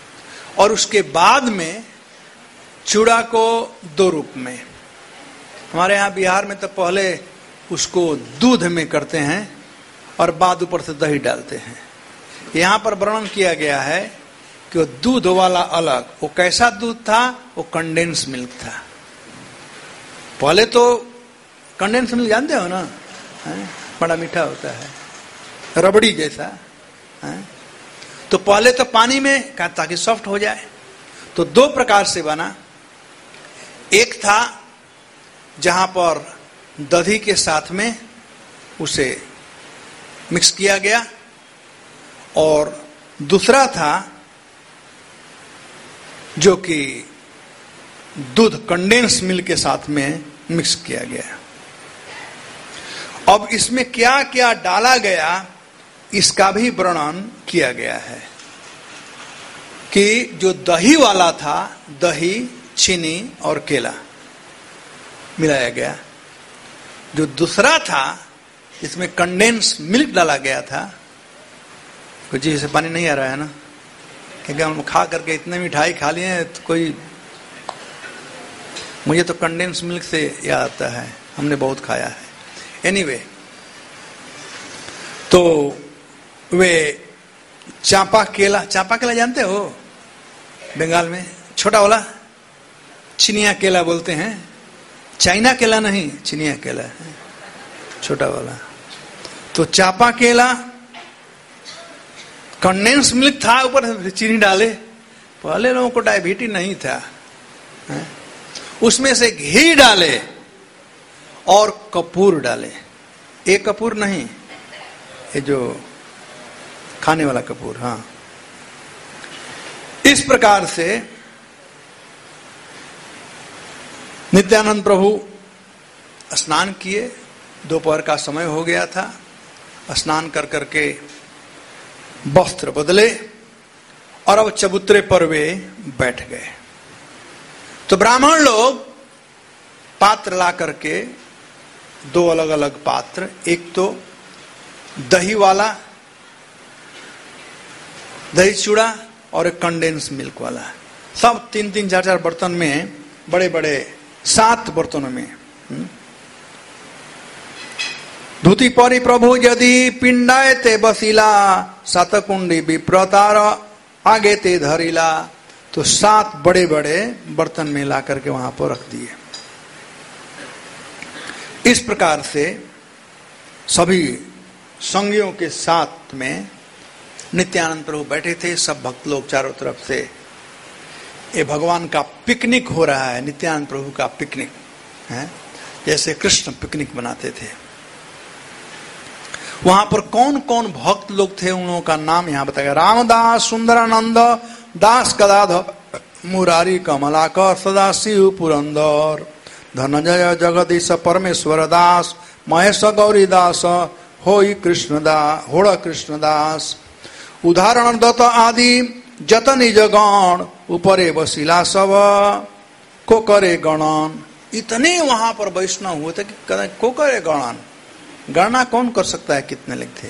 और उसके बाद में चूड़ा को 2 रूप में। हमारे यहाँ बिहार में तो पहले उसको दूध में करते हैं और बाद ऊपर से दही डालते हैं। यहाँ पर वर्णन किया गया है कि वो दूध वाला अलग। वो कैसा दूध था? वो कंडेंस मिल्क था। पहले तो कंडेंस मिल्क जानते हो ना, बड़ा मीठा होता है, रबड़ी जैसा है। तो पहले तो पानी में ताकि सॉफ्ट हो जाए। तो 2 प्रकार से बना। एक था जहां पर दही के साथ में उसे मिक्स किया गया, और दूसरा था जो कि दूध कंडेंस मिल्क के साथ में मिक्स किया गया। अब इसमें क्या क्या डाला गया इसका भी वर्णन किया गया है कि जो दही वाला था, दही, चीनी और केला मिलाया गया। जो दूसरा था इसमें कंडेंस मिल्क डाला गया था। कुछ जी से पानी नहीं आ रहा है ना, क्योंकि हम खा करके इतने मिठाई खा लिए हैं तो कोई, मुझे तो कंडेंस मिल्क से याद आता है, हमने बहुत खाया है। एनीवे, तो वे चांपा केला जानते हो? बंगाल में छोटा वाला चिनिया केला बोलते हैं। चाइना केला नहीं, चिनिया केला है, छोटा वाला। तो चांपा केला, कंडेंस मिल्क था, ऊपर चीनी डाले। पहले लोगों को डायबिटीज नहीं था, उसमें से घी डाले और कपूर डाले। एक कपूर नहीं, ये जो खाने वाला कपूर। हाँ, इस प्रकार से नित्यानंद प्रभु स्नान किए। दोपहर का समय हो गया था। स्नान कर करके वस्त्र बदले और अब चबूतरे पर वे बैठ गए। तो ब्राह्मण लोग पात्र ला करके, 2 अलग अलग पात्र, एक तो दही वाला, दही चूड़ा, और एक कंडेंस मिल्क वाला, सब 3-3, 4-4 बर्तन में, बड़े बड़े 7 बर्तनों में। धूति परी प्रभु यदि पिंडाए ते बसीला, 7 कुंडी विप्रतार आगे ते धरिला। तो 7 बड़े बड़े बर्तन में ला करके वहां पर रख दिए। इस प्रकार से सभी संगियों के साथ में नित्यानंद प्रभु बैठे थे। सब भक्त लोग चारों तरफ से, ये भगवान का पिकनिक हो रहा है, नित्यानंद प्रभु का पिकनिक है, जैसे कृष्ण पिकनिक बनाते थे। वहां पर कौन कौन भक्त लोग थे, उन लोगों का नाम यहां बताया। रामदास, सुंदरानंद दास, गदाधर, मुरारी, कमलाकर, सदाशिव, पुरंदर, धनंजय, जगदीश, परमेश्वर दास, महेश, गौरी दास, होई कृष्णदास, उदाहरण दत्त आदि जत निज गण, ऊपरे बसिला सब को करे गणन। इतने वहां पर वैष्णव हुए थे कि को करे गणन, गणना कौन कर सकता है कितने लोग थे।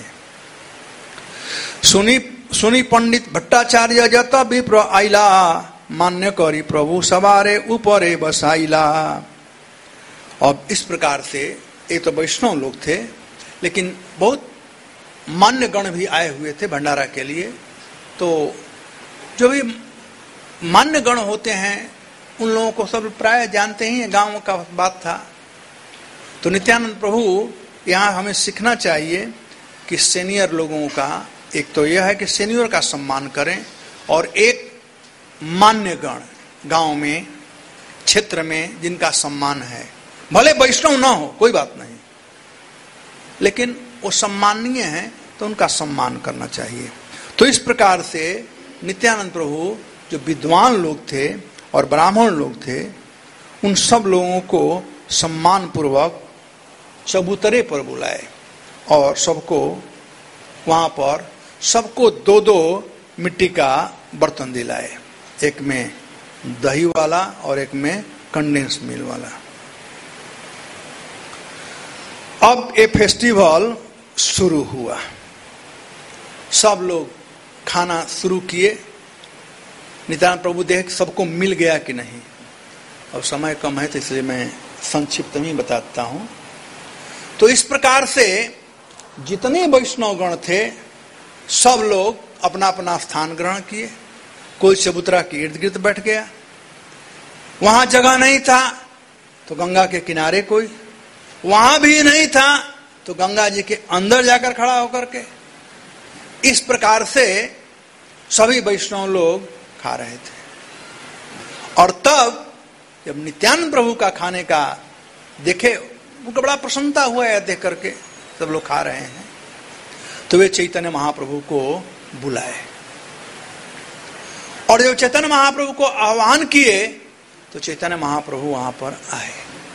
सुनी पंडित भट्टाचार्य जत विप्र आइला, मान्य करी प्रभु सवारे ऊपरे बसाइला। और इस प्रकार से ये तो वैष्णव लोग थे, लेकिन बहुत मान्य गण भी आए हुए थे भंडारा के लिए। तो जो भी मान्य गण होते हैं उन लोगों को सब प्राय जानते ही, गांव का बात था। तो नित्यानंद प्रभु यहाँ हमें सीखना चाहिए कि सीनियर लोगों का, एक तो यह है कि सीनियर का सम्मान करें, और एक मान्य गण गांव में, क्षेत्र में जिनका सम्मान है, भले वैष्णव ना हो कोई बात नहीं, लेकिन वो सम्माननीय है तो उनका सम्मान करना चाहिए। तो इस प्रकार से नित्यानंद प्रभु जो विद्वान लोग थे और ब्राह्मण लोग थे, उन सब लोगों को सम्मान पूर्वक चबूतरे पर बुलाए और सबको वहां पर, सबको 2-2 मिट्टी का बर्तन दिलाए, एक में दही वाला और एक में कंडेंस मिल्क वाला। अब ये फेस्टिवल शुरू हुआ, सब लोग खाना शुरू किए। नित्यानंद प्रभु देख सबको मिल गया कि नहीं। अब समय कम है तो इसलिए मैं संक्षिप्त में बताता हूं। तो इस प्रकार से जितने वैष्णवगण थे सब लोग अपना अपना स्थान ग्रहण किए। कोई चबूतरा के इर्द गिर्द बैठ गया, वहां जगह नहीं था तो गंगा के किनारे, कोई वहां भी नहीं था तो गंगा जी के अंदर जाकर खड़ा होकर के। इस प्रकार से सभी वैष्णव लोग खा रहे थे। और तब जब नित्यानंद प्रभु का खाने का देखे, उनको बड़ा प्रसन्नता हुआ है देख करके, सब लोग खा रहे हैं, तो वे चैतन्य महाप्रभु को बुलाए। और जब चैतन्य महाप्रभु को आह्वान किए तो चैतन्य महाप्रभु वहां पर आए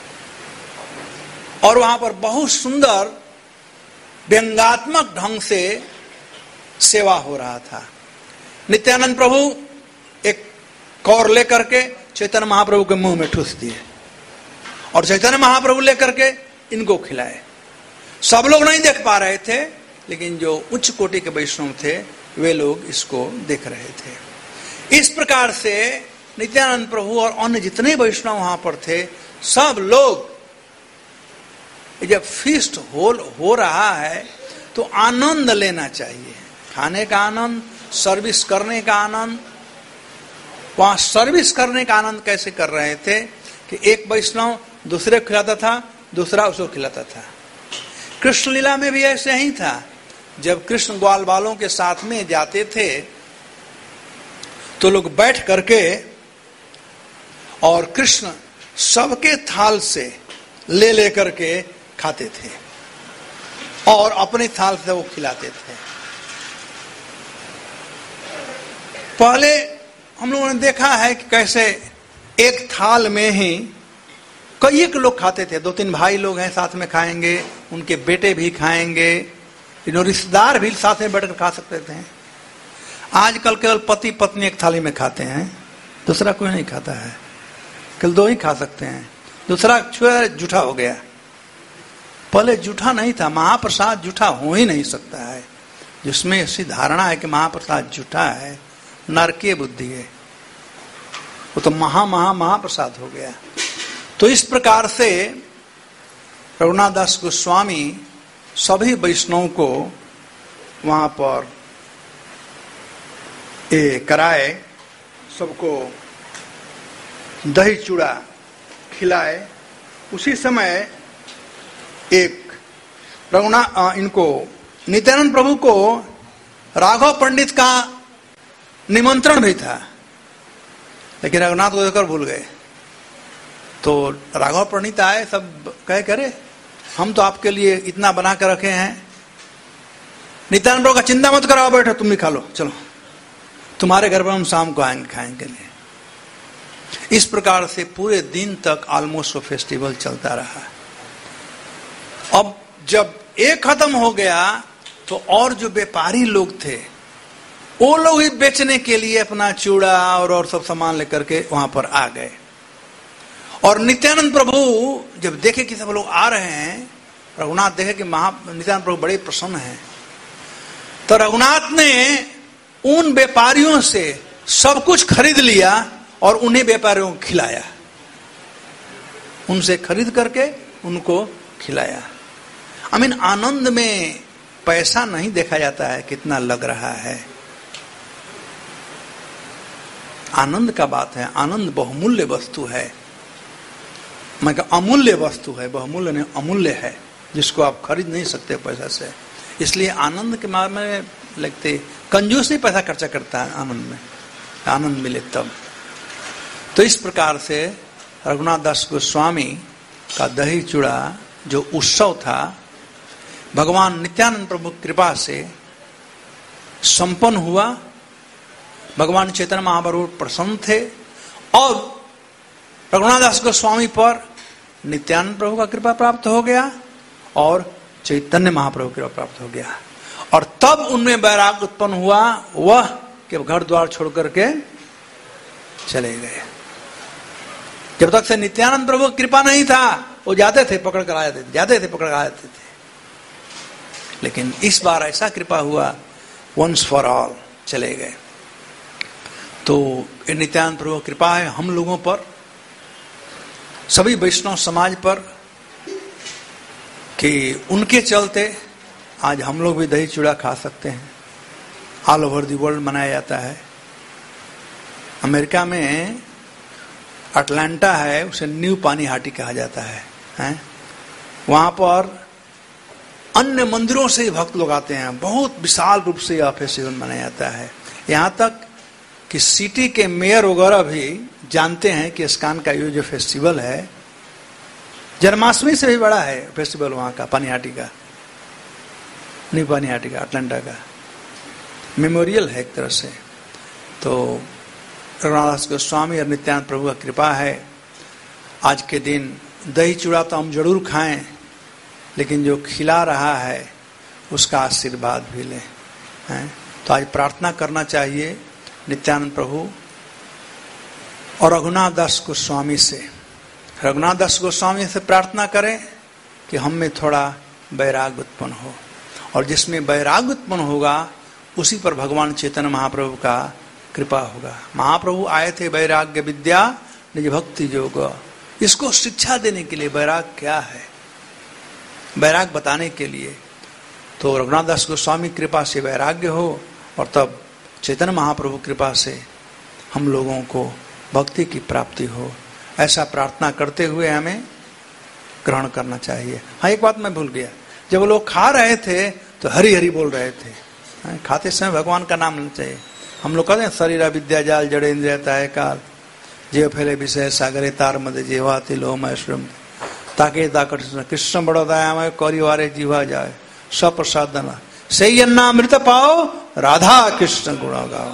और वहां पर बहुत सुंदर व्यंगात्मक ढंग से सेवा हो रहा था। नित्यानंद प्रभु एक कौर लेकर के चैतन्य महाप्रभु के मुंह में ठूस दिए और चैतन्य महाप्रभु लेकर के इनको खिलाए। सब लोग नहीं देख पा रहे थे, लेकिन जो उच्च कोटि के वैष्णव थे वे लोग इसको देख रहे थे। इस प्रकार से नित्यानंद प्रभु और अन्य जितने वैष्णव वहां पर थे सब लोग, जब फीस्ट हो रहा है तो आनंद लेना चाहिए। खाने का आनंद, सर्विस करने का आनंद। वहां सर्विस करने का आनंद कैसे कर रहे थे कि एक वैष्णव दूसरे को खिलाता था, दूसरा उसको खिलाता था। कृष्ण लीला में भी ऐसे ही था। जब कृष्ण ग्वाल बालों के साथ में जाते थे तो लोग बैठ करके और कृष्ण सबके थाल से ले लेकर के खाते थे और अपने थाल से वो खिलाते थे। पहले हम लोगों ने देखा है कि कैसे एक थाल में ही कई एक लोग खाते थे। 2-3 भाई लोग हैं साथ में खाएंगे, उनके बेटे भी खाएंगे, रिश्तेदार भी साथ में बैठकर खा सकते थे। आजकल केवल पति पत्नी एक थाली में खाते हैं, दूसरा कोई नहीं खाता है। केवल 2 ही खा सकते हैं, दूसरा जूठा हो गया। पहले जूठा नहीं था, महाप्रसाद जूठा हो ही नहीं सकता है। जिसमें ऐसी धारणा है कि महाप्रसाद जूठा है, नरकीय बुद्धि है, वो तो महाप्रसाद हो गया। तो इस प्रकार से रघुनाथ दास गोस्वामी सभी वैष्णव को वहां पर कराए, सबको दही चूड़ा खिलाए। उसी समय एक इनको नित्यानंद प्रभु को राघव पंडित का निमंत्रण भी था, लेकिन रघुनाथ को देखकर भूल गए। तो राघव पंडित आए, सब कहे करे हम तो आपके लिए इतना बना कर रखे हैं, नित्यानंद प्रभु का चिंता मत कराओ, बैठो तुम भी खा लो, चलो तुम्हारे घर पर हम शाम को आएंगे खाएंगे के लिए। इस प्रकार से पूरे दिन तक ऑलमोस्ट वो फेस्टिवल चलता रहा। अब जब एक खत्म हो गया तो और जो व्यापारी लोग थे वो लोग ही बेचने के लिए अपना चूड़ा और सब सामान लेकर के वहां पर आ गए। और नित्यानंद प्रभु जब देखे कि सब लोग आ रहे हैं, रघुनाथ देखे कि नित्यानंद प्रभु बड़े प्रसन्न हैं, तो रघुनाथ ने उन व्यापारियों से सब कुछ खरीद लिया और उन्हें व्यापारियों को खिलाया, उनसे खरीद करके उनको खिलाया। आनंद में पैसा नहीं देखा जाता है कितना लग रहा है, आनंद का बात है। आनंद बहुमूल्य वस्तु है, मैं कहा अमूल्य वस्तु है, बहुमूल्य नहीं अमूल्य है, जिसको आप खरीद नहीं सकते पैसा से। इसलिए आनंद के मामले में लगते कंजूस नहीं पैसा खर्चा करता है आनंद में, आनंद मिले तब। तो इस प्रकार से रघुनाथ दास गोस्वामी का दही चूड़ा जो उत्सव था, भगवान नित्यानंद प्रभु की कृपा से संपन्न हुआ। भगवान चैतन्य महाप्रभु प्रसन्न थे और रघुनाथ दास गोस्वामी पर नित्यानंद प्रभु का कृपा प्राप्त हो गया और चैतन्य महाप्रभु की कृपा प्राप्त हो गया। और तब उनमें वैराग्य उत्पन्न हुआ, वह कि घर द्वार छोड़ करके चले गए। जब तक से नित्यानंद प्रभु की कृपा नहीं था, वो जाते थे पकड़ कर आ जाते थे, जाते थे पकड़ कर आ जाते थे। लेकिन इस बार ऐसा कृपा हुआ, वंस फॉर ऑल चले गए। तो नित्यानंद प्रभु की कृपा है हम लोगों पर, सभी वैष्णव समाज पर, कि उनके चलते आज हम लोग भी दही चूड़ा खा सकते हैं। ऑल ओवर द वर्ल्ड मनाया जाता है। अमेरिका में अटलांटा है, उसे न्यू पानीहाटी कहा जाता है? वहां पर अन्य मंदिरों से भक्त लोग आते हैं, बहुत विशाल रूप से यह फेस्टिवल मनाया जाता है। यहां तक कि सिटी के मेयर वगैरह भी जानते हैं कि इस्कॉन का ये जो फेस्टिवल है जन्माष्टमी से भी बड़ा है फेस्टिवल वहां का, पानीहाटी का, न्यू पानीहाटी का, अटलांटा का मेमोरियल है एक तरह से। तो रघुनाथ गोस्वामी और नित्यानंद प्रभु का कृपा है, आज के दिन दही चूड़ा तो हम जरूर खाएं, लेकिन जो खिला रहा है उसका आशीर्वाद भी लें। तो आज प्रार्थना करना चाहिए नित्यानंद प्रभु और रघुनाथ दास गोस्वामी से। रघुनाथ दास गोस्वामी से प्रार्थना करें कि हम में थोड़ा वैराग्य उत्पन्न हो, और जिसमें वैराग्य उत्पन्न होगा उसी पर भगवान चैतन्य महाप्रभु का कृपा होगा। महाप्रभु आए थे वैराग्य विद्या निज भक्ति योग, इसको शिक्षा देने के लिए। वैराग्य क्या है, वैराग्य बताने के लिए। तो रघुनाथ दास गोस्वामी कृपा से वैराग्य हो, और तब चैतन्य महाप्रभु कृपा से हम लोगों को भक्ति की प्राप्ति हो, ऐसा प्रार्थना करते हुए हमें ग्रहण करना चाहिए। हाँ, एक बात मैं भूल गया, जब वो लोग खा रहे थे तो हरि हरि बोल रहे थे। खाते समय भगवान का नाम लेना चाहिए। हम लोग कहते हैं शरीर विद्या जाल जड़े इंद्रियता है काल, जीव फैले विषय सागरे तार मध्य जीवा तिलो मैश्रम ताके ताकट कृष्ण बड़ो दयामय कौरिवारे जीवा जाए सप्रसादना सही अन्नामृत पाओ राधा कृष्ण गुण गाओ।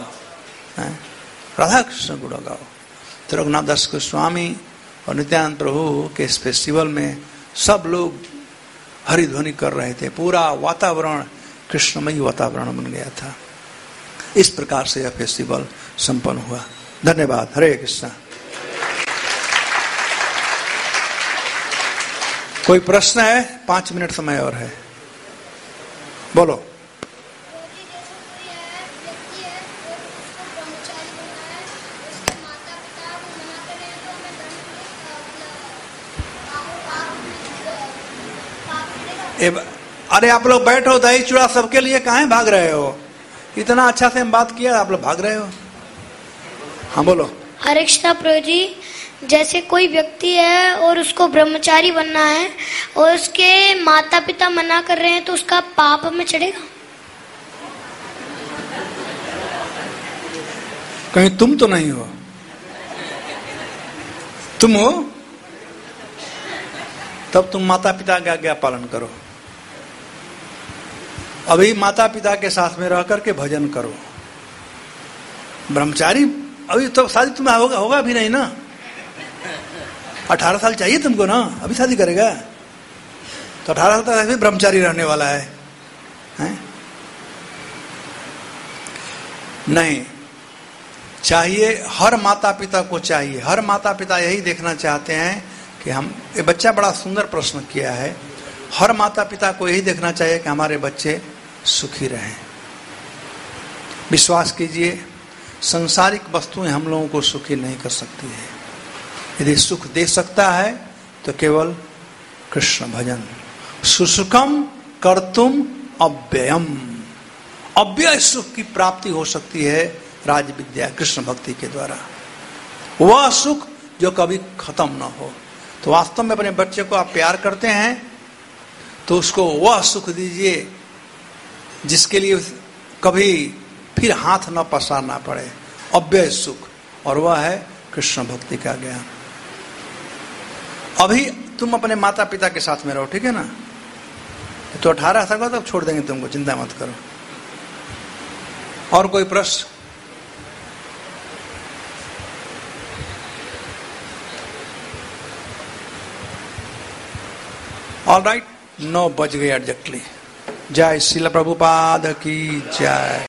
राधा कृष्ण गुण गाओ। तो रघुनाथ दास गोस्वामी और नित्यानंद प्रभु के इस फेस्टिवल में सब लोग हरिध्वनि कर रहे थे, पूरा वातावरण कृष्णमयी वातावरण बन गया था। इस प्रकार से यह फेस्टिवल संपन्न हुआ। धन्यवाद। हरे कृष्णा। कोई प्रश्न है? 5 मिनट समय और है, बोलो। अरे आप लोग बैठो, दही चूड़ा सबके लिए काहे भाग रहे हो? इतना अच्छा से हम बात किया, आप लोग भाग रहे हो। हाँ बोलो। हरे कृष्णा प्रभु जी, जैसे कोई व्यक्ति है और उसको ब्रह्मचारी बनना है और उसके माता पिता मना कर रहे हैं, तो उसका पाप में चढ़ेगा? कहीं तुम तो नहीं हो? तुम हो? तब तुम माता पिता का आज्ञा पालन करो। अभी माता पिता के साथ में रह करके भजन करो। ब्रह्मचारी अभी तो शादी तुम्हें होगा भी नहीं ना। 18 साल चाहिए तुमको ना, अभी शादी करेगा तो 18 साल तक ब्रह्मचारी रहने वाला है, हैं? नहीं चाहिए। हर माता पिता को चाहिए, हर माता पिता यही देखना चाहते हैं कि हम, ये बच्चा बड़ा सुंदर प्रश्न किया है। हर माता पिता को यही देखना चाहिए कि हमारे बच्चे सुखी रहें। विश्वास कीजिए, सांसारिक वस्तुएं हम लोगों को सुखी नहीं कर सकती है। यदि सुख दे सकता है तो केवल कृष्ण भजन। सुसुखम कर्तुम अव्ययम, अव्यय सुख की प्राप्ति हो सकती है राज विद्या कृष्ण भक्ति के द्वारा। वह सुख जो कभी खत्म ना हो। तो वास्तव में अपने बच्चे को आप प्यार करते हैं तो उसको वह सुख दीजिए जिसके लिए कभी फिर हाथ न पसारना पड़े, अव्यय सुख, और वह है कृष्ण भक्ति का ज्ञान। अभी तुम अपने माता पिता के साथ में रहो, ठीक है ना? तो 18 साल बाद तब छोड़ देंगे तुमको, चिंता मत करो। और कोई प्रश्न? ऑल राइट, 9 बज गए एग्जैक्टली। जय श्रील प्रभुपाद की जय।